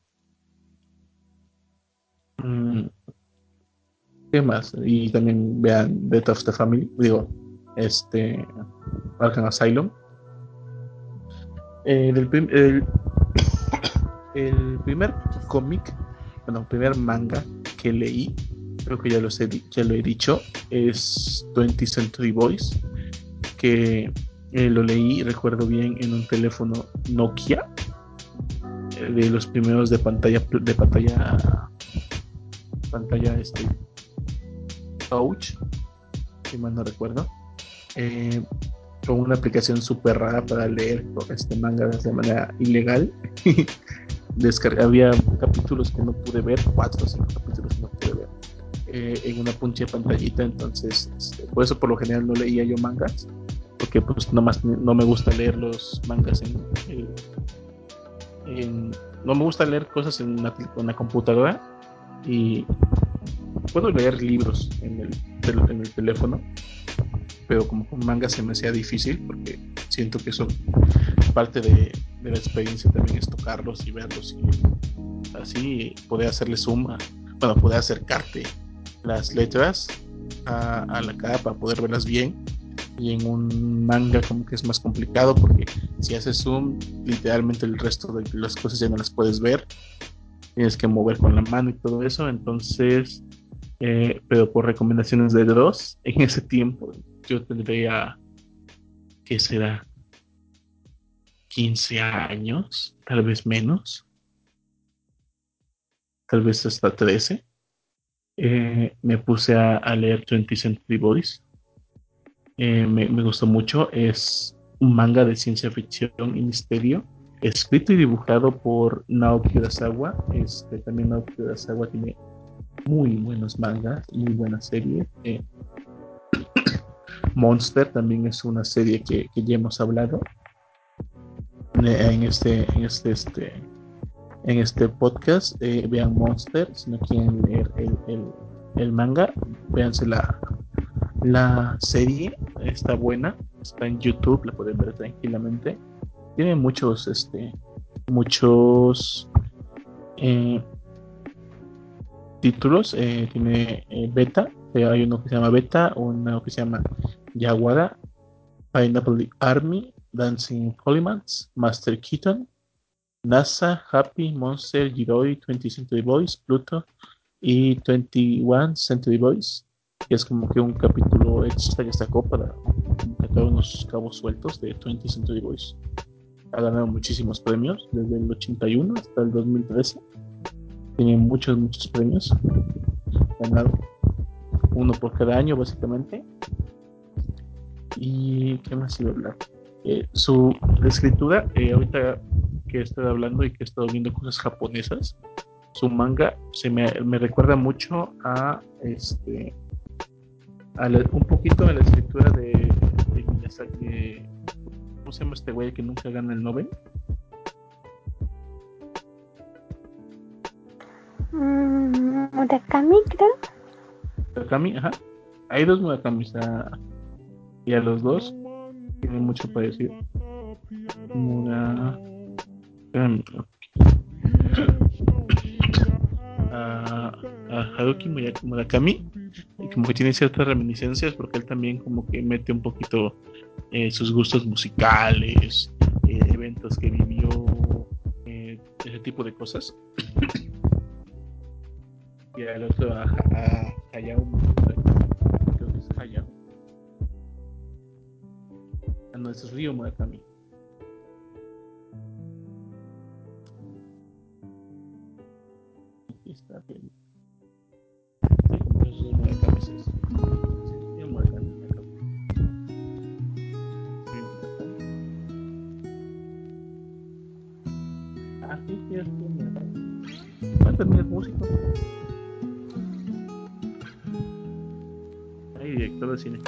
A: Mm, ¿qué más? Y también vean Death of the Family. Digo, este Arkham Asylum. Eh, del prim- el, el primer cómic, bueno, primer manga que leí, creo que ya, los he di- ya lo he dicho, es twentieth Century Boys, que eh, lo leí, recuerdo bien, en un teléfono Nokia, eh, de los primeros de pantalla, de pantalla, pantalla este, touch, si mal no recuerdo. Eh, con una aplicación súper rara para leer este mangas de manera ilegal. Descar- había capítulos que no pude ver, cuatro o cinco capítulos que no pude ver eh, en una punche de pantallita. Entonces este, por eso por lo general no leía yo mangas, porque pues nomás no me gusta leer los mangas en, en, en no me gusta leer cosas en una, en una computadora, y puedo leer libros en el, en el teléfono, pero como con manga se me hacía difícil, porque siento que eso parte de, de la experiencia también es tocarlos y verlos, y así poder hacerle zoom a, bueno, poder acercarte las letras a, a la cara para poder verlas bien. Y en un manga como que es más complicado, porque si haces zoom literalmente el resto de las cosas ya no las puedes ver, tienes que mover con la mano y todo eso. Entonces eh, pero por recomendaciones de Dross en ese tiempo yo tendría, ¿qué será? Quince años, tal vez menos, tal vez hasta trece. Eh, me puse a, a leer veinte Century Boys. Eh, me, me gustó mucho. Es un manga de ciencia ficción y misterio, escrito y dibujado por Naoki Urasawa. Este, también Naoki Urasawa tiene muy buenos mangas, muy buenas series. Eh, Monster también es una serie que, que ya hemos hablado en este, en este, este, en este podcast. Eh, vean Monster, si no quieren leer el, el, el manga, véanse la, la serie, está buena, está en YouTube, la pueden ver tranquilamente. Tiene muchos, este, muchos eh, títulos, eh, tiene eh, beta, eh, hay uno que se llama beta, uno que se llama Yaguara, Pineapple Army, Dancing Polymans, Master Keaton, NASA, Happy, Monster, Jiroi, veinte Century Boys, Pluto y veintiuno Century Boys, que es como que un capítulo extra que sacó para sacar unos cabos sueltos de veinte Century Boys. Ha ganado muchísimos premios desde el ochenta y uno hasta el dos mil trece. Tiene muchos, muchos premios. Ganado uno por cada año, básicamente. ¿Y qué más iba a hablar? Eh, su escritura, eh, ahorita que he estado hablando y que he estado viendo cosas japonesas, su manga se me, me recuerda mucho a este a la, un poquito a la escritura de, de Miyazaki. ¿Cómo se llama este güey que nunca gana el Nobel?
B: Mm, Murakami, creo.
A: Murakami, ajá. Hay dos Murakamis, a, y a los dos tienen mucho parecido. Mura... A, a Haruki Murakami, y como que tiene ciertas reminiscencias, porque él también como que mete un poquito eh, sus gustos musicales, eh, eventos que vivió, eh, ese tipo de cosas. Y al otro a, a Hayao Murakami, creo que es Hayao. Ah, no, ese es Ryo Murakami. Aquí está bien. Sí, esos Murakami es eso. Sí, Ryo Murakami. Ah, sí, sí, es Ryo Murakami. Ah, también es músico. Hay director de cine.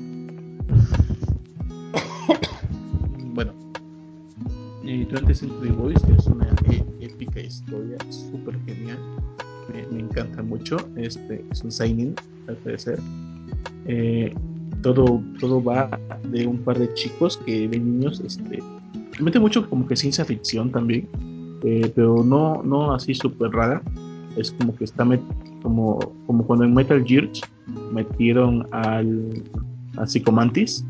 A: Bueno, y veinte Century Boys es una e- épica historia súper genial. Me, me encanta mucho. Este es un seinen, al parecer. Eh, todo, todo va de un par de chicos que de niños, este, mete mucho como que ciencia ficción también, eh, pero no, no así súper rara. Es como que está met- como, como cuando en Metal Gear metieron al a Psychomantis,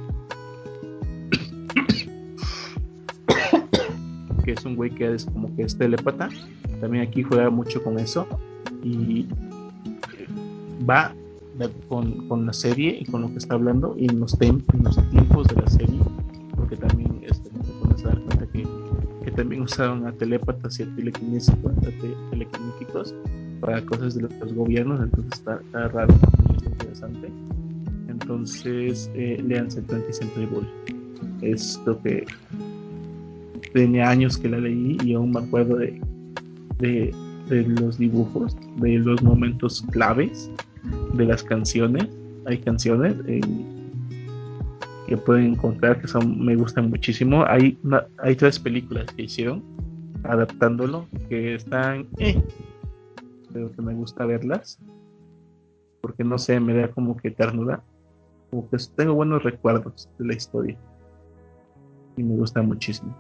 A: que es un güey que es como que es telépata. También aquí juega mucho con eso, y eh, va con, con la serie y con lo que está hablando, y en los, tem- en los tiempos de la serie, porque también este, te pones a dar cuenta que, que también usaron a telépatas y a telequinéticos, a te- telequinéticos para cosas de los, los gobiernos. Entonces está, está raro y está interesante. entonces eh, léanse veinte Century Boy. Es lo que tenía años que la leí y aún me acuerdo de, de, de los dibujos, de los momentos claves, de las canciones. Hay canciones eh, que pueden encontrar que son, me gustan muchísimo. Hay, una, hay tres películas que hicieron adaptándolo que están, eh, pero que me gusta verlas porque no sé, me da como que ternura, como que tengo buenos recuerdos de la historia y me gusta muchísimo.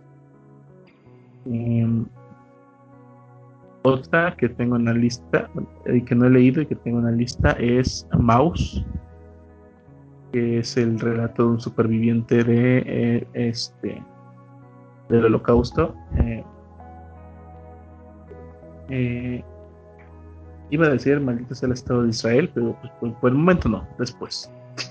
A: Eh, Otra que tengo en la lista y que no he leído y que tengo en la lista es Maus, que es el relato de un superviviente de eh, este del Holocausto. Eh, eh, iba a decir maldito sea el Estado de Israel, pero pues, por, por el momento no, después.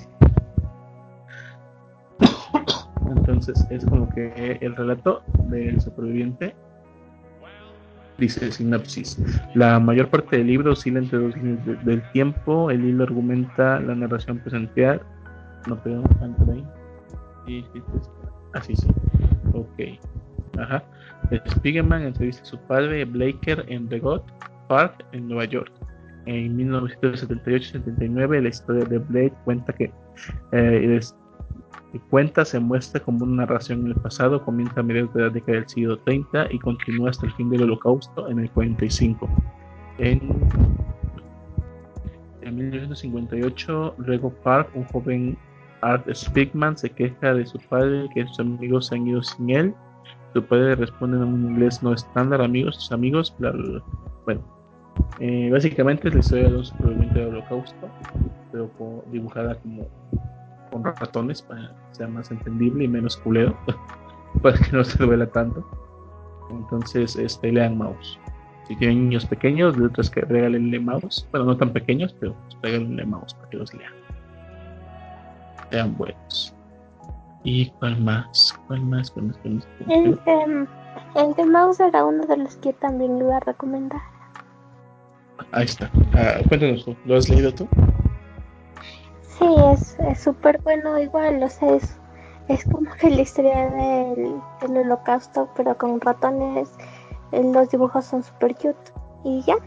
A: Entonces es como que el relato del superviviente dice sinopsis. La mayor parte del libro oscila entre dos líneas de, del tiempo. El hilo argumenta la narración presencial. No, pero tanto ahí. Sí, sí, sí. Así sí. Ok. Ajá. Spiegelman entrevista a su padre Blaker en Regot Park, en Nueva York. En mil novecientos setenta y ocho setenta y nueve, la historia de Blake cuenta que eh, es, cuenta se muestra como una narración en el pasado, comienza a mediados de la década del siglo treinta y continúa hasta el fin del Holocausto en el cuarenta y cinco. En, en mil novecientos cincuenta y ocho, Rego Park, un joven Art Spiegelman, se queja de su padre que sus amigos se han ido sin él. Su padre responde en un inglés no estándar: amigos, sus amigos, bla, bla, bla. Bueno, eh, básicamente es la historia de un superviviente del Holocausto, pero por, dibujada como con ratones para que sea más entendible y menos culero, para que no se duela tanto. Entonces, este, lean Mouse. Si tienen niños pequeños, de otras que regalenle Mouse. Bueno, no tan pequeños, pero pues, regalenle Mouse para que los lean. Sean buenos. ¿Y cuál más? ¿Cuál más? ¿Cuál más? ¿Cuál más?
B: El de, el de Mouse era uno de los que también le iba a recomendar.
A: Ahí está. Ah, cuéntanos tú. ¿Lo has leído tú?
B: Sí, es súper bueno igual, o sea, es, es como que la historia del, del holocausto, pero con ratones. Los dibujos son súper cute. Y ya.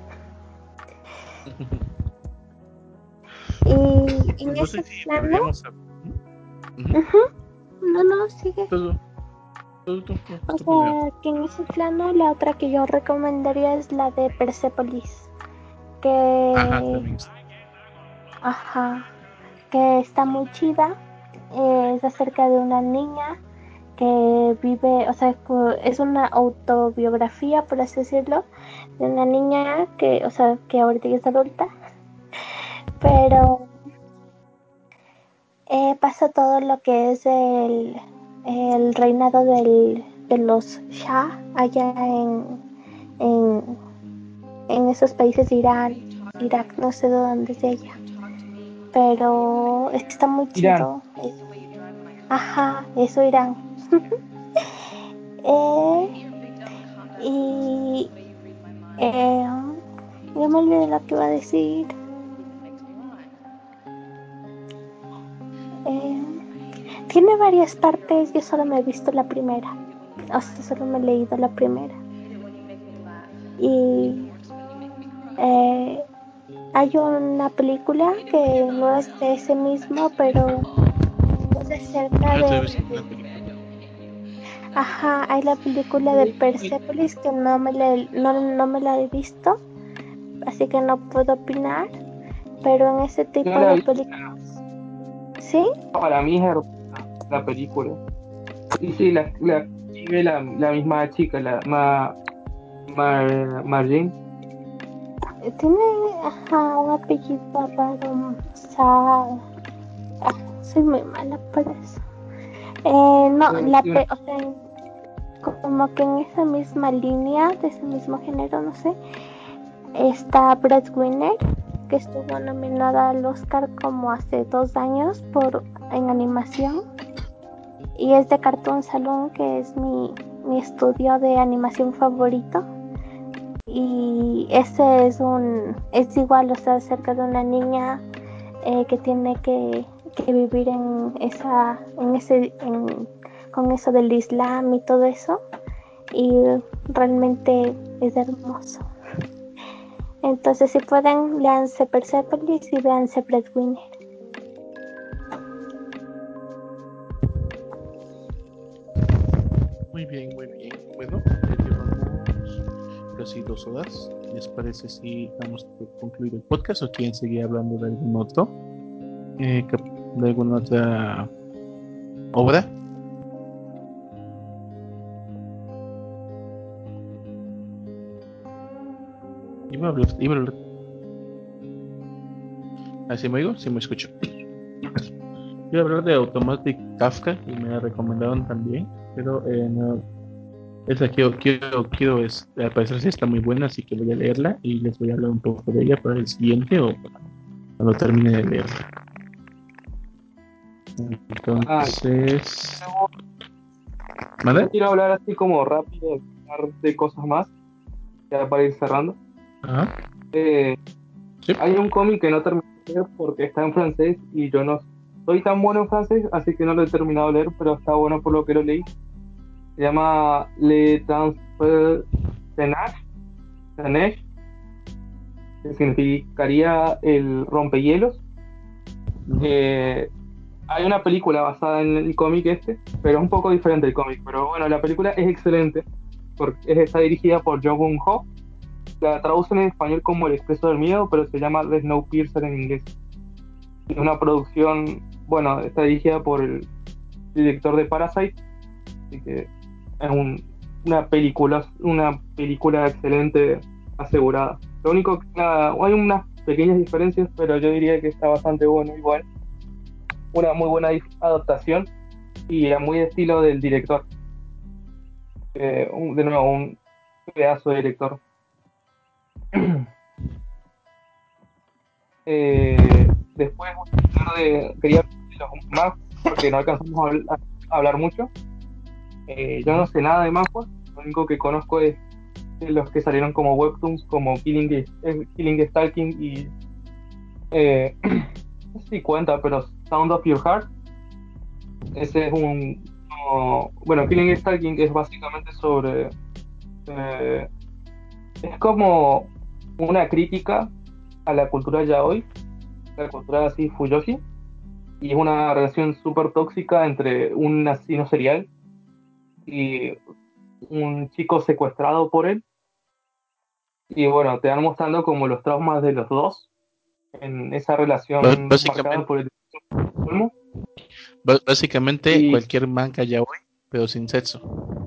B: Y en
A: Pues no
B: ese
A: sé si
B: plano.
A: podríamos. Uh-huh.
B: Uh-huh. No, no, sigue.
A: Todo, todo, todo, todo,
B: O
A: todo
B: sea, que en ese plano la otra que yo recomendaría es la de Persepolis. Que.
A: Ajá, también.
B: Ajá. Que está muy chida. Es acerca de una niña que vive, o sea, es una autobiografía, por así decirlo, de una niña que, o sea, que ahorita ya es adulta, pero eh, pasa todo lo que es el, el reinado del, de los Shah allá en, en, en esos países, Irán, Irak, no sé de dónde es ella, pero está muy
C: Irán.
B: chido. Es, ajá, eso, Irán. eh, y eh, yo me olvidé lo que iba a decir. Eh, tiene varias partes, yo solo me he visto la primera. O sea, solo me he leído la primera. Y eh, hay una película que no es de ese mismo, pero es acerca
A: Yo te he
B: de...
A: visto una película.
B: Ajá, hay la película de Persepolis que no me la, no, no me la he visto, así que no puedo opinar. Pero en ese tipo
C: Yo la
B: de
C: vi,
B: películas... ¿Sí?
C: para mí es hermosa la película. Y sí, la, la vive la, la misma chica, la Ma, Mar, Marlene.
B: Tiene, ajá, un apellido raro. Sa... Ah, soy muy mala para eso. Eh, no,
C: Eh,
B: la
C: sí,
B: pe
C: una-
B: o sea, como que en esa misma línea, de ese mismo género, no sé, está Breadwinner, que estuvo nominada al Oscar como hace dos años por en animación. Y es de Cartoon Saloon, que es mi, mi estudio de animación favorito. Y ese es un, es igual, o sea, acerca de una niña eh, que tiene que, que vivir en esa, en ese, en, con eso del Islam y todo eso, y realmente es hermoso. Entonces, si pueden, leanse Persepolis y veanse Breadwinner.
A: Muy bien, muy bien. Bueno, ya llevamos casi dos horas. ¿Les parece si vamos a concluir el podcast o quieren seguir hablando de algún otro? Eh, ¿De alguna otra obra? Iba a hablar, iba a hablar. ¿Así me oigo? Sí me escucho. Iba a hablar de Automatic Kafka y me la recomendaron también, pero eh, no. Esa quiero, quiero, quiero, es, al parecer sí está muy buena, así que voy a leerla y les voy a hablar un poco de ella para el siguiente o cuando termine de leerla.
C: Ah,
A: Entonces,
C: yo
A: ¿vale?
C: quiero hablar así como rápido hablar de cosas más, ya para ir cerrando.
A: Ajá,
C: Eh,
A: sí.
C: Hay un cómic que no terminé de leer porque está en francés y yo no soy tan bueno en francés, así que no lo he terminado de leer, pero está bueno por lo que lo leí. Se llama Le Transfert de Nash, de Neige, que significaría el rompehielos.
A: Ujú.
C: Eh, Hay una película basada en el cómic este, pero es un poco diferente el cómic. Pero bueno, la película es excelente porque es- está dirigida por Jo Gung-ho. La traducen en español como El Expreso del Miedo, pero se llama The Snowpiercer en inglés. Es una producción, bueno, está dirigida por el director de Parasite, así que es un- una película, una película excelente asegurada. Lo único que nada, hay unas pequeñas diferencias, pero yo diría que está bastante bueno igual. Una muy buena dif- adaptación y a muy estilo del director. Eh, un- de nuevo, un pedazo de director. Eh, después hablar de, quería hablar de los más porque no alcanzamos a, habl- a hablar mucho. Eh, yo no sé nada de manhwa, lo único que conozco es de los que salieron como webtoons, como Killing, eh, Killing Stalking y eh, no sé si cuenta, pero Sound of Your Heart. Ese es un, no, bueno, Killing Stalking es básicamente sobre, eh, es como una crítica a la cultura yaoi, la cultura así fuyoshi, y es una relación súper tóxica entre un asesino serial y un chico secuestrado por él. Y bueno, te van mostrando como los traumas de los dos en esa
A: Ba-
C: relación marcada
A: Básicamente,
C: por el colmo.
A: ba- básicamente
C: Y
A: cualquier manga yaoi, pero sin sexo.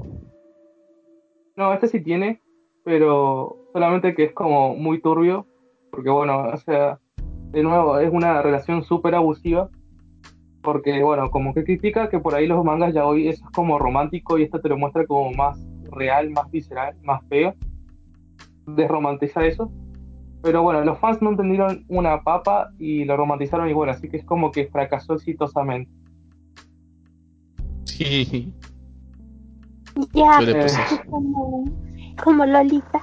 C: no, este sí tiene, pero solamente que es como muy turbio, porque bueno, o sea, de nuevo, es una relación súper abusiva, porque bueno, como que critica que por ahí los mangas yaoi eso es como romántico y esto te lo muestra como más real, más visceral, más feo, desromantiza eso. Pero bueno, los fans no entendieron una papa y lo romantizaron igual, así que es como que fracasó exitosamente.
A: Sí,
B: Ya,
A: suele
C: Eh,
A: pasar.
B: como, como Lolita.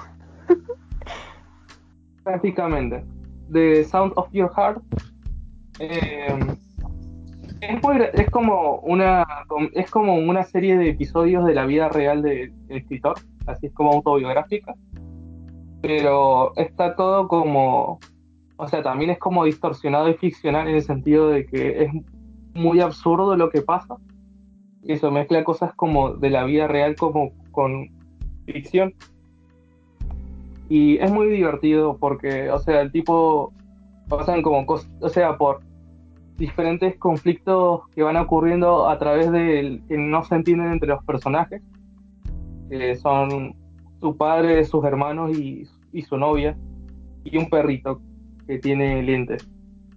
C: Prácticamente. The Sound of Your Heart eh, es, muy gra- es como una es como una serie de episodios de la vida real del escritor, así es como autobiográfica, pero está todo como, o sea, también es como distorsionado y ficcional en el sentido de que es muy absurdo lo que pasa, y eso mezcla cosas como de la vida real como con ficción. Y es muy divertido porque, o sea, el tipo pasan como cosas, o sea, por diferentes conflictos que van ocurriendo a través de que no se entienden entre los personajes, que son su padre, sus hermanos y, y su novia, y un perrito que tiene lentes.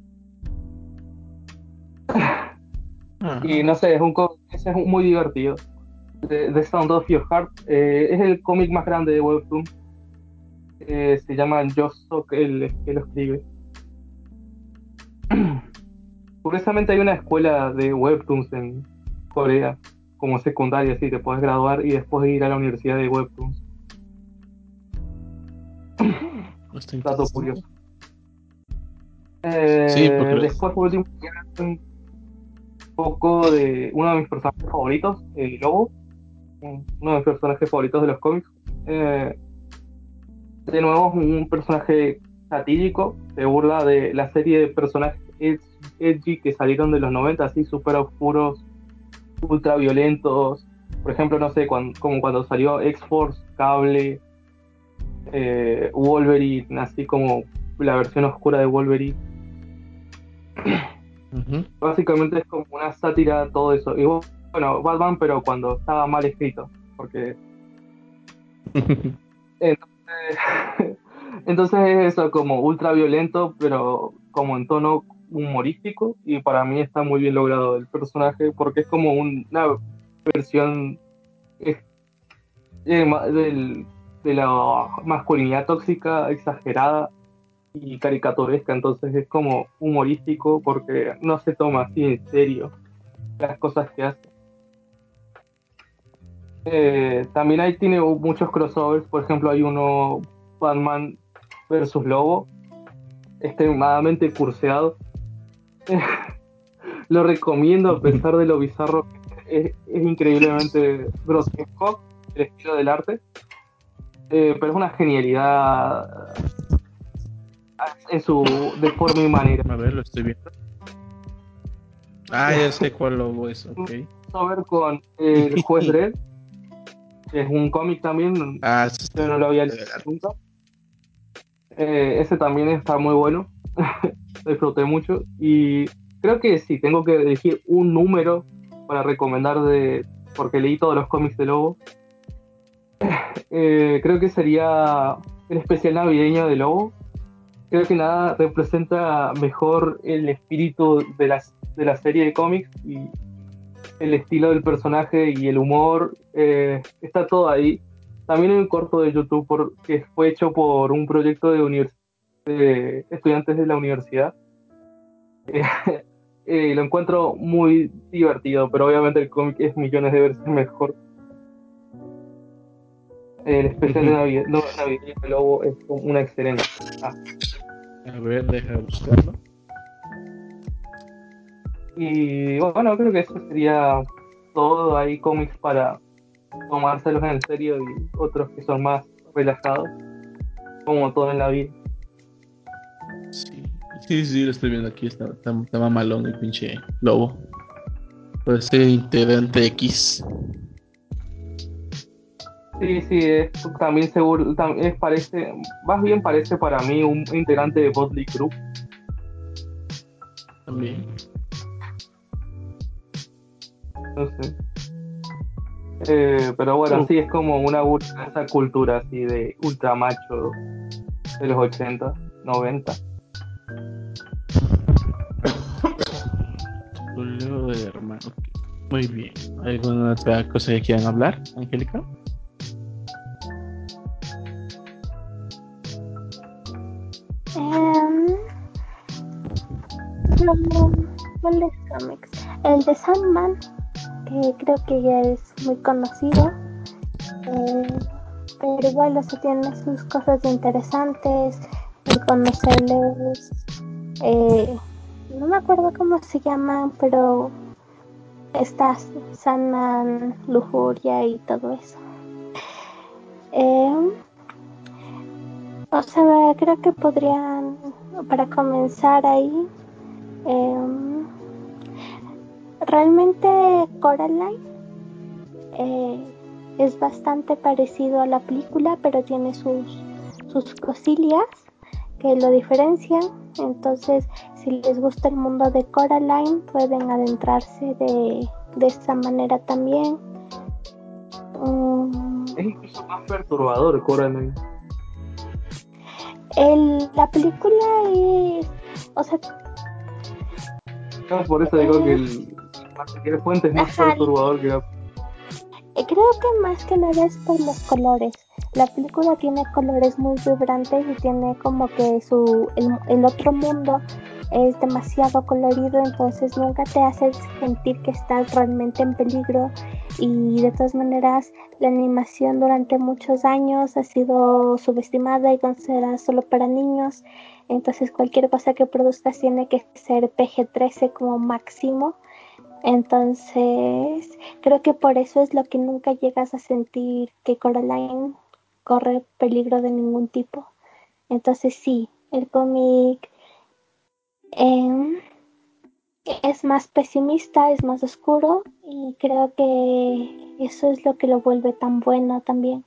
C: Y
A: Ah,
C: no sé, es un co- ese es muy divertido. The, The Sound of Your Heart eh, es el cómic más grande de Webtoon. Eh, se llama Joe Sok el que lo escribe. Curiosamente hay una escuela de Webtoons en Corea, como secundaria, así te puedes graduar y después ir a la universidad de Webtoons.
A: está
C: Dato
A: interesante.
C: curioso.
A: Sí, porque
C: Eh,
A: lo-
C: después, por último, poco de uno de mis personajes favoritos, el Lobo, uno de mis personajes favoritos de los cómics. Eh, de nuevo, es un personaje satírico, se burla de la serie de personajes ed- edgy que salieron de los noventa, así súper oscuros, ultra violentos. Por ejemplo, no sé, cuan- como cuando salió X-Force, Cable, eh, Wolverine, así como la versión oscura de Wolverine.
A: Ujú.
C: Básicamente es como una sátira a todo eso. Y bu- bueno, Batman, pero cuando estaba mal escrito, porque entonces, entonces es eso, como ultra violento, pero como en tono humorístico, y para mí está muy bien logrado el personaje, porque es como un- una versión eh, eh, ma- del- de la masculinidad tóxica exagerada y caricaturesca, entonces es como humorístico porque no se toma así en serio las cosas que hace. Eh, también ahí tiene muchos crossovers, por ejemplo hay uno Batman versus Lobo, extremadamente curseado. Lo recomiendo a pesar de lo bizarro, es, es increíblemente grotesco el estilo del arte, eh, pero es una genialidad en su de forma y manera.
A: A ver, lo estoy viendo. Ah, ya sé cuál lobo es, ok.
C: Crossover con el juez Dredd, que es un cómic también,
A: Ah, sí,
C: yo no lo había leído nunca. Eh, ese también está muy bueno, lo disfruté mucho. Y creo que si tengo que elegir un número para recomendar de, porque leí todos los cómics de Lobo, eh, creo que sería el especial navideño de Lobo. Creo que nada representa mejor el espíritu de la, de la serie de cómics y el estilo del personaje y el humor, eh, está todo ahí. También hay un corto de YouTube por, que fue hecho por un proyecto de, univers- de estudiantes de la universidad. Eh, lo encuentro muy divertido, pero obviamente el cómic es millones de veces mejor. El especial de
A: Ujú.
C: Navidad, no, Navidad de Lobo es una excelencia. Ah,
A: A ver, deja buscarlo.
C: y bueno, creo que eso sería todo. Hay cómics para tomárselos en serio y otros que son más relajados, como todo en la vida.
A: Sí, sí, sí, lo estoy viendo aquí. Está, está, está mamalón el pinche lobo. Parece integrante X.
C: Sí, sí, es también seguro, tam- es parece, más bien parece para mí un integrante de Motley Crue,
A: También.
C: no sé. Eh, pero bueno,
A: Oh,
C: sí, es como una burla de esa cultura así de ultra macho de los ochenta, noventa.
A: Julio de hermano. Ok. Muy bien. ¿Alguna otra cosa que quieran hablar, Angélica?
B: Em, no, ¿cuáles cómics? El de Sandman, que creo que ya es muy conocido, eh, pero igual, o sea, tiene sus cosas interesantes, el conocerles, eh, no me acuerdo cómo se llaman, pero está Sandman, Lujuria y todo eso. Eh, o sea, creo que podrían, para comenzar ahí, eh, realmente Coraline eh, es bastante parecido a la película, pero tiene sus, sus cosillas que lo diferencian. Entonces, si les gusta el mundo de Coraline, pueden adentrarse de, de esta manera también. Um,
C: Es incluso más perturbador Coraline.
B: el, la película es, o sea,
C: No, por eso digo que
B: eh,
C: el material fuente es más
B: ajá,
C: perturbador que la...
B: Eh, Creo que más que nada es por los colores. La película tiene colores muy vibrantes y tiene como que su el, el otro mundo es demasiado colorido, entonces nunca te hace sentir que estás realmente en peligro. Y de todas maneras, la animación durante muchos años ha sido subestimada y considerada solo para niños. Entonces cualquier cosa que produzcas tiene que ser P G trece como máximo. Entonces, creo que por eso es lo que nunca llegas a sentir que Coraline corre peligro de ningún tipo. Entonces sí, el cómic eh, es más pesimista, es más oscuro y creo que eso es lo que lo vuelve tan bueno también.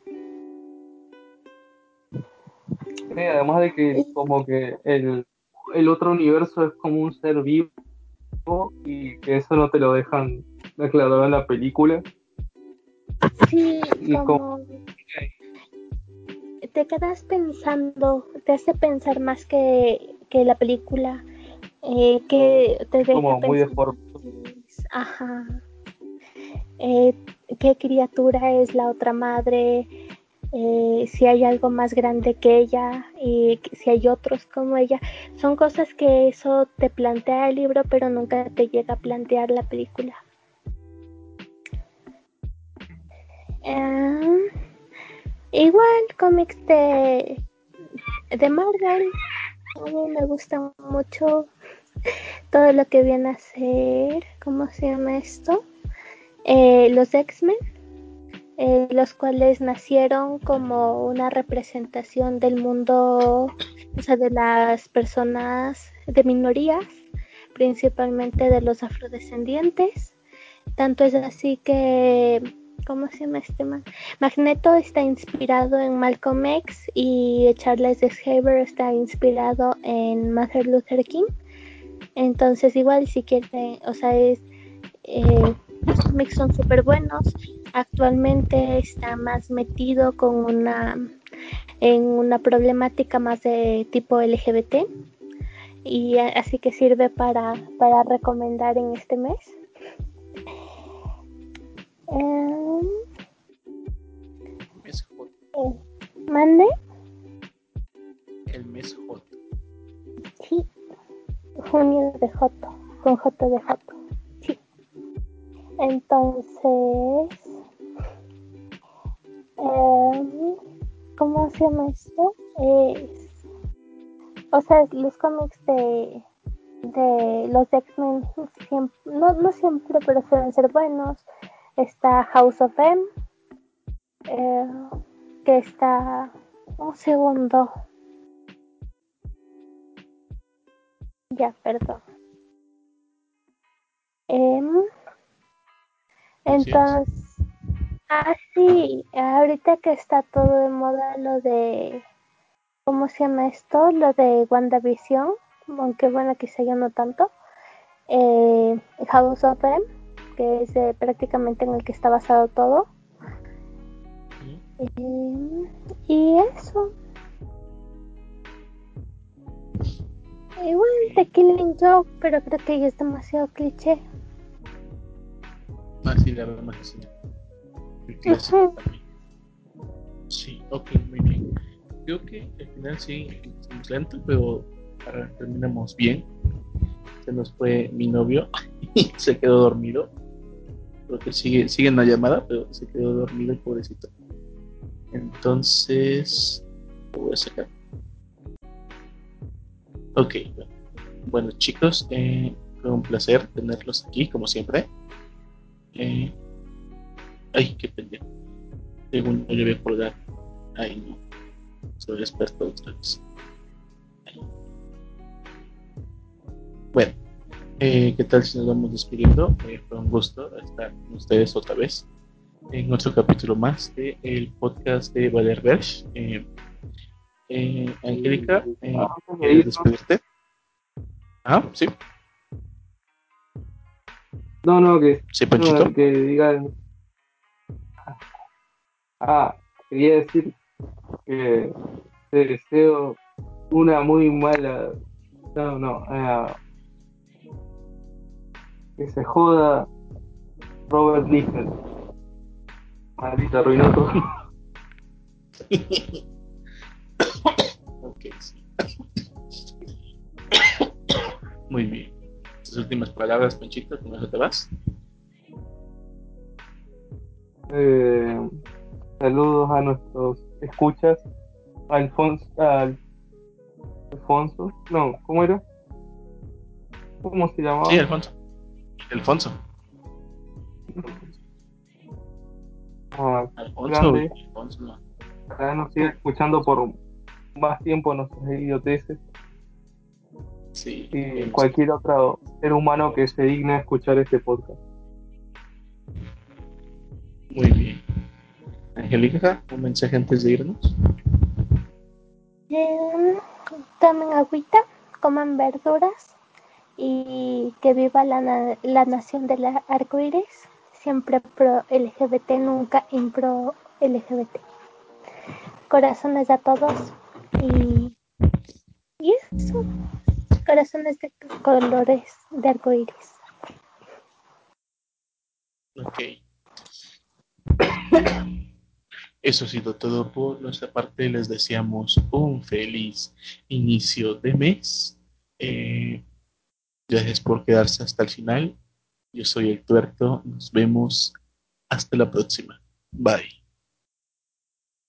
C: Sí, además de que como que el, el otro universo es como un ser vivo y que eso no te lo dejan aclarado en la película.
B: Sí,
C: Y como
B: como te quedas pensando, te hace pensar más que, que la película, eh, que te deja
C: como muy
B: pensando,
C: deforme.
B: ajá, eh, qué criatura es la otra madre, eh, si hay algo más grande que ella, y si hay otros como ella. Son cosas que eso te plantea el libro, pero nunca te llega a plantear la película. Eh, igual, cómics de, de Marvel, a mí me gusta mucho todo lo que viene a ser, ¿cómo se llama esto? Eh, los X-Men, eh, los cuales nacieron como una representación del mundo, o sea, de las personas de minorías, principalmente de los afrodescendientes. Tanto es así que, ¿cómo se llama este man? Magneto está inspirado en Malcolm X y Charles Xavier está inspirado en Martin Luther King. Entonces igual si quieren, o sea, es, eh, los cómics son súper buenos. Actualmente está más metido con una en una problemática más de tipo L G B T y a, así que sirve para, para recomendar en este mes. Eh,
A: Mes J.
B: eh, Mande,
A: El mes J.
B: sí, junio de Joto, con J de Joto, sí. Entonces, eh, ¿cómo se llama esto? Es O sea, los cómics de, de los X-Men siempre, no, no siempre, pero suelen ser buenos. Está House of M, eh, que está un segundo, ya, perdón. Em,
A: Decías.
B: entonces, ah, sí, ahorita que está todo de moda lo de, ¿cómo se llama esto? Lo de WandaVision, aunque bueno, quizá yo no tanto. Eh, House of M, que es eh, prácticamente en el que está basado todo. Eh, y eso. Igual The Killing Joke, pero creo que ya es demasiado cliché.
A: Ah, sí, la verdad que sí. El clásico
B: Ujú.
A: también. Sí, ok, muy bien. Creo que al final sí empezamos lento, pero ahora terminamos bien. Se nos fue mi novio y se quedó dormido. Creo que sigue, sigue en la llamada, pero se quedó dormido el pobrecito. Entonces, lo voy a sacar. Ok, bueno, bueno, chicos, eh, fue un placer tenerlos aquí, como siempre. Eh, ay, qué pendejo. Segundo, yo voy a colgar. Ay, no, soy experto otra vez. Ay. Bueno, eh, ¿qué tal si nos vamos despidiendo? Eh, fue un gusto estar con ustedes otra vez en otro capítulo más de el podcast de Valer Verge. Eh, eh, Angélica, eh,
C: Antes de
A: ¿quieres
C: irnos,
A: despedirte? Ah, sí,
C: no, no, que,
A: sí,
C: no,
A: Panchito.
C: que digan, ah, quería decir que te deseo una muy mala, no, no, eh, que se joda Robert Liefeld, maldita, arruinó todo.
A: Ok, sí. Muy bien. Tus últimas palabras, Panchito, con eso te vas.
C: Eh, saludos a nuestros escuchas, a Alfonso, a Alfonso, no, ¿cómo era? ¿Cómo se
A: Sí,
C: llamaba?
A: Alfonso. Alfonso.
C: Ah,
A: Alfonso,
C: grande,
A: Alfonso, no.
C: ojalá nos siga escuchando por más tiempo nuestras idioteces
A: Sí,
C: y
A: hemos-
C: cualquier otro ser humano que se digne a escuchar este podcast.
A: muy bien. Angélica, un mensaje antes de irnos.
B: Em, Tomen agüita, coman verduras y que viva la, na- la nación del arco iris. Siempre pro L G B T, nunca impro L G B T. Corazones a todos y, y eso, corazones de colores de arco iris.
A: Ok. Eso ha sido todo por nuestra parte. Les deseamos un feliz inicio de mes. Eh, gracias por quedarse hasta el final. Yo soy el Tuerto. Nos vemos hasta la próxima. Bye.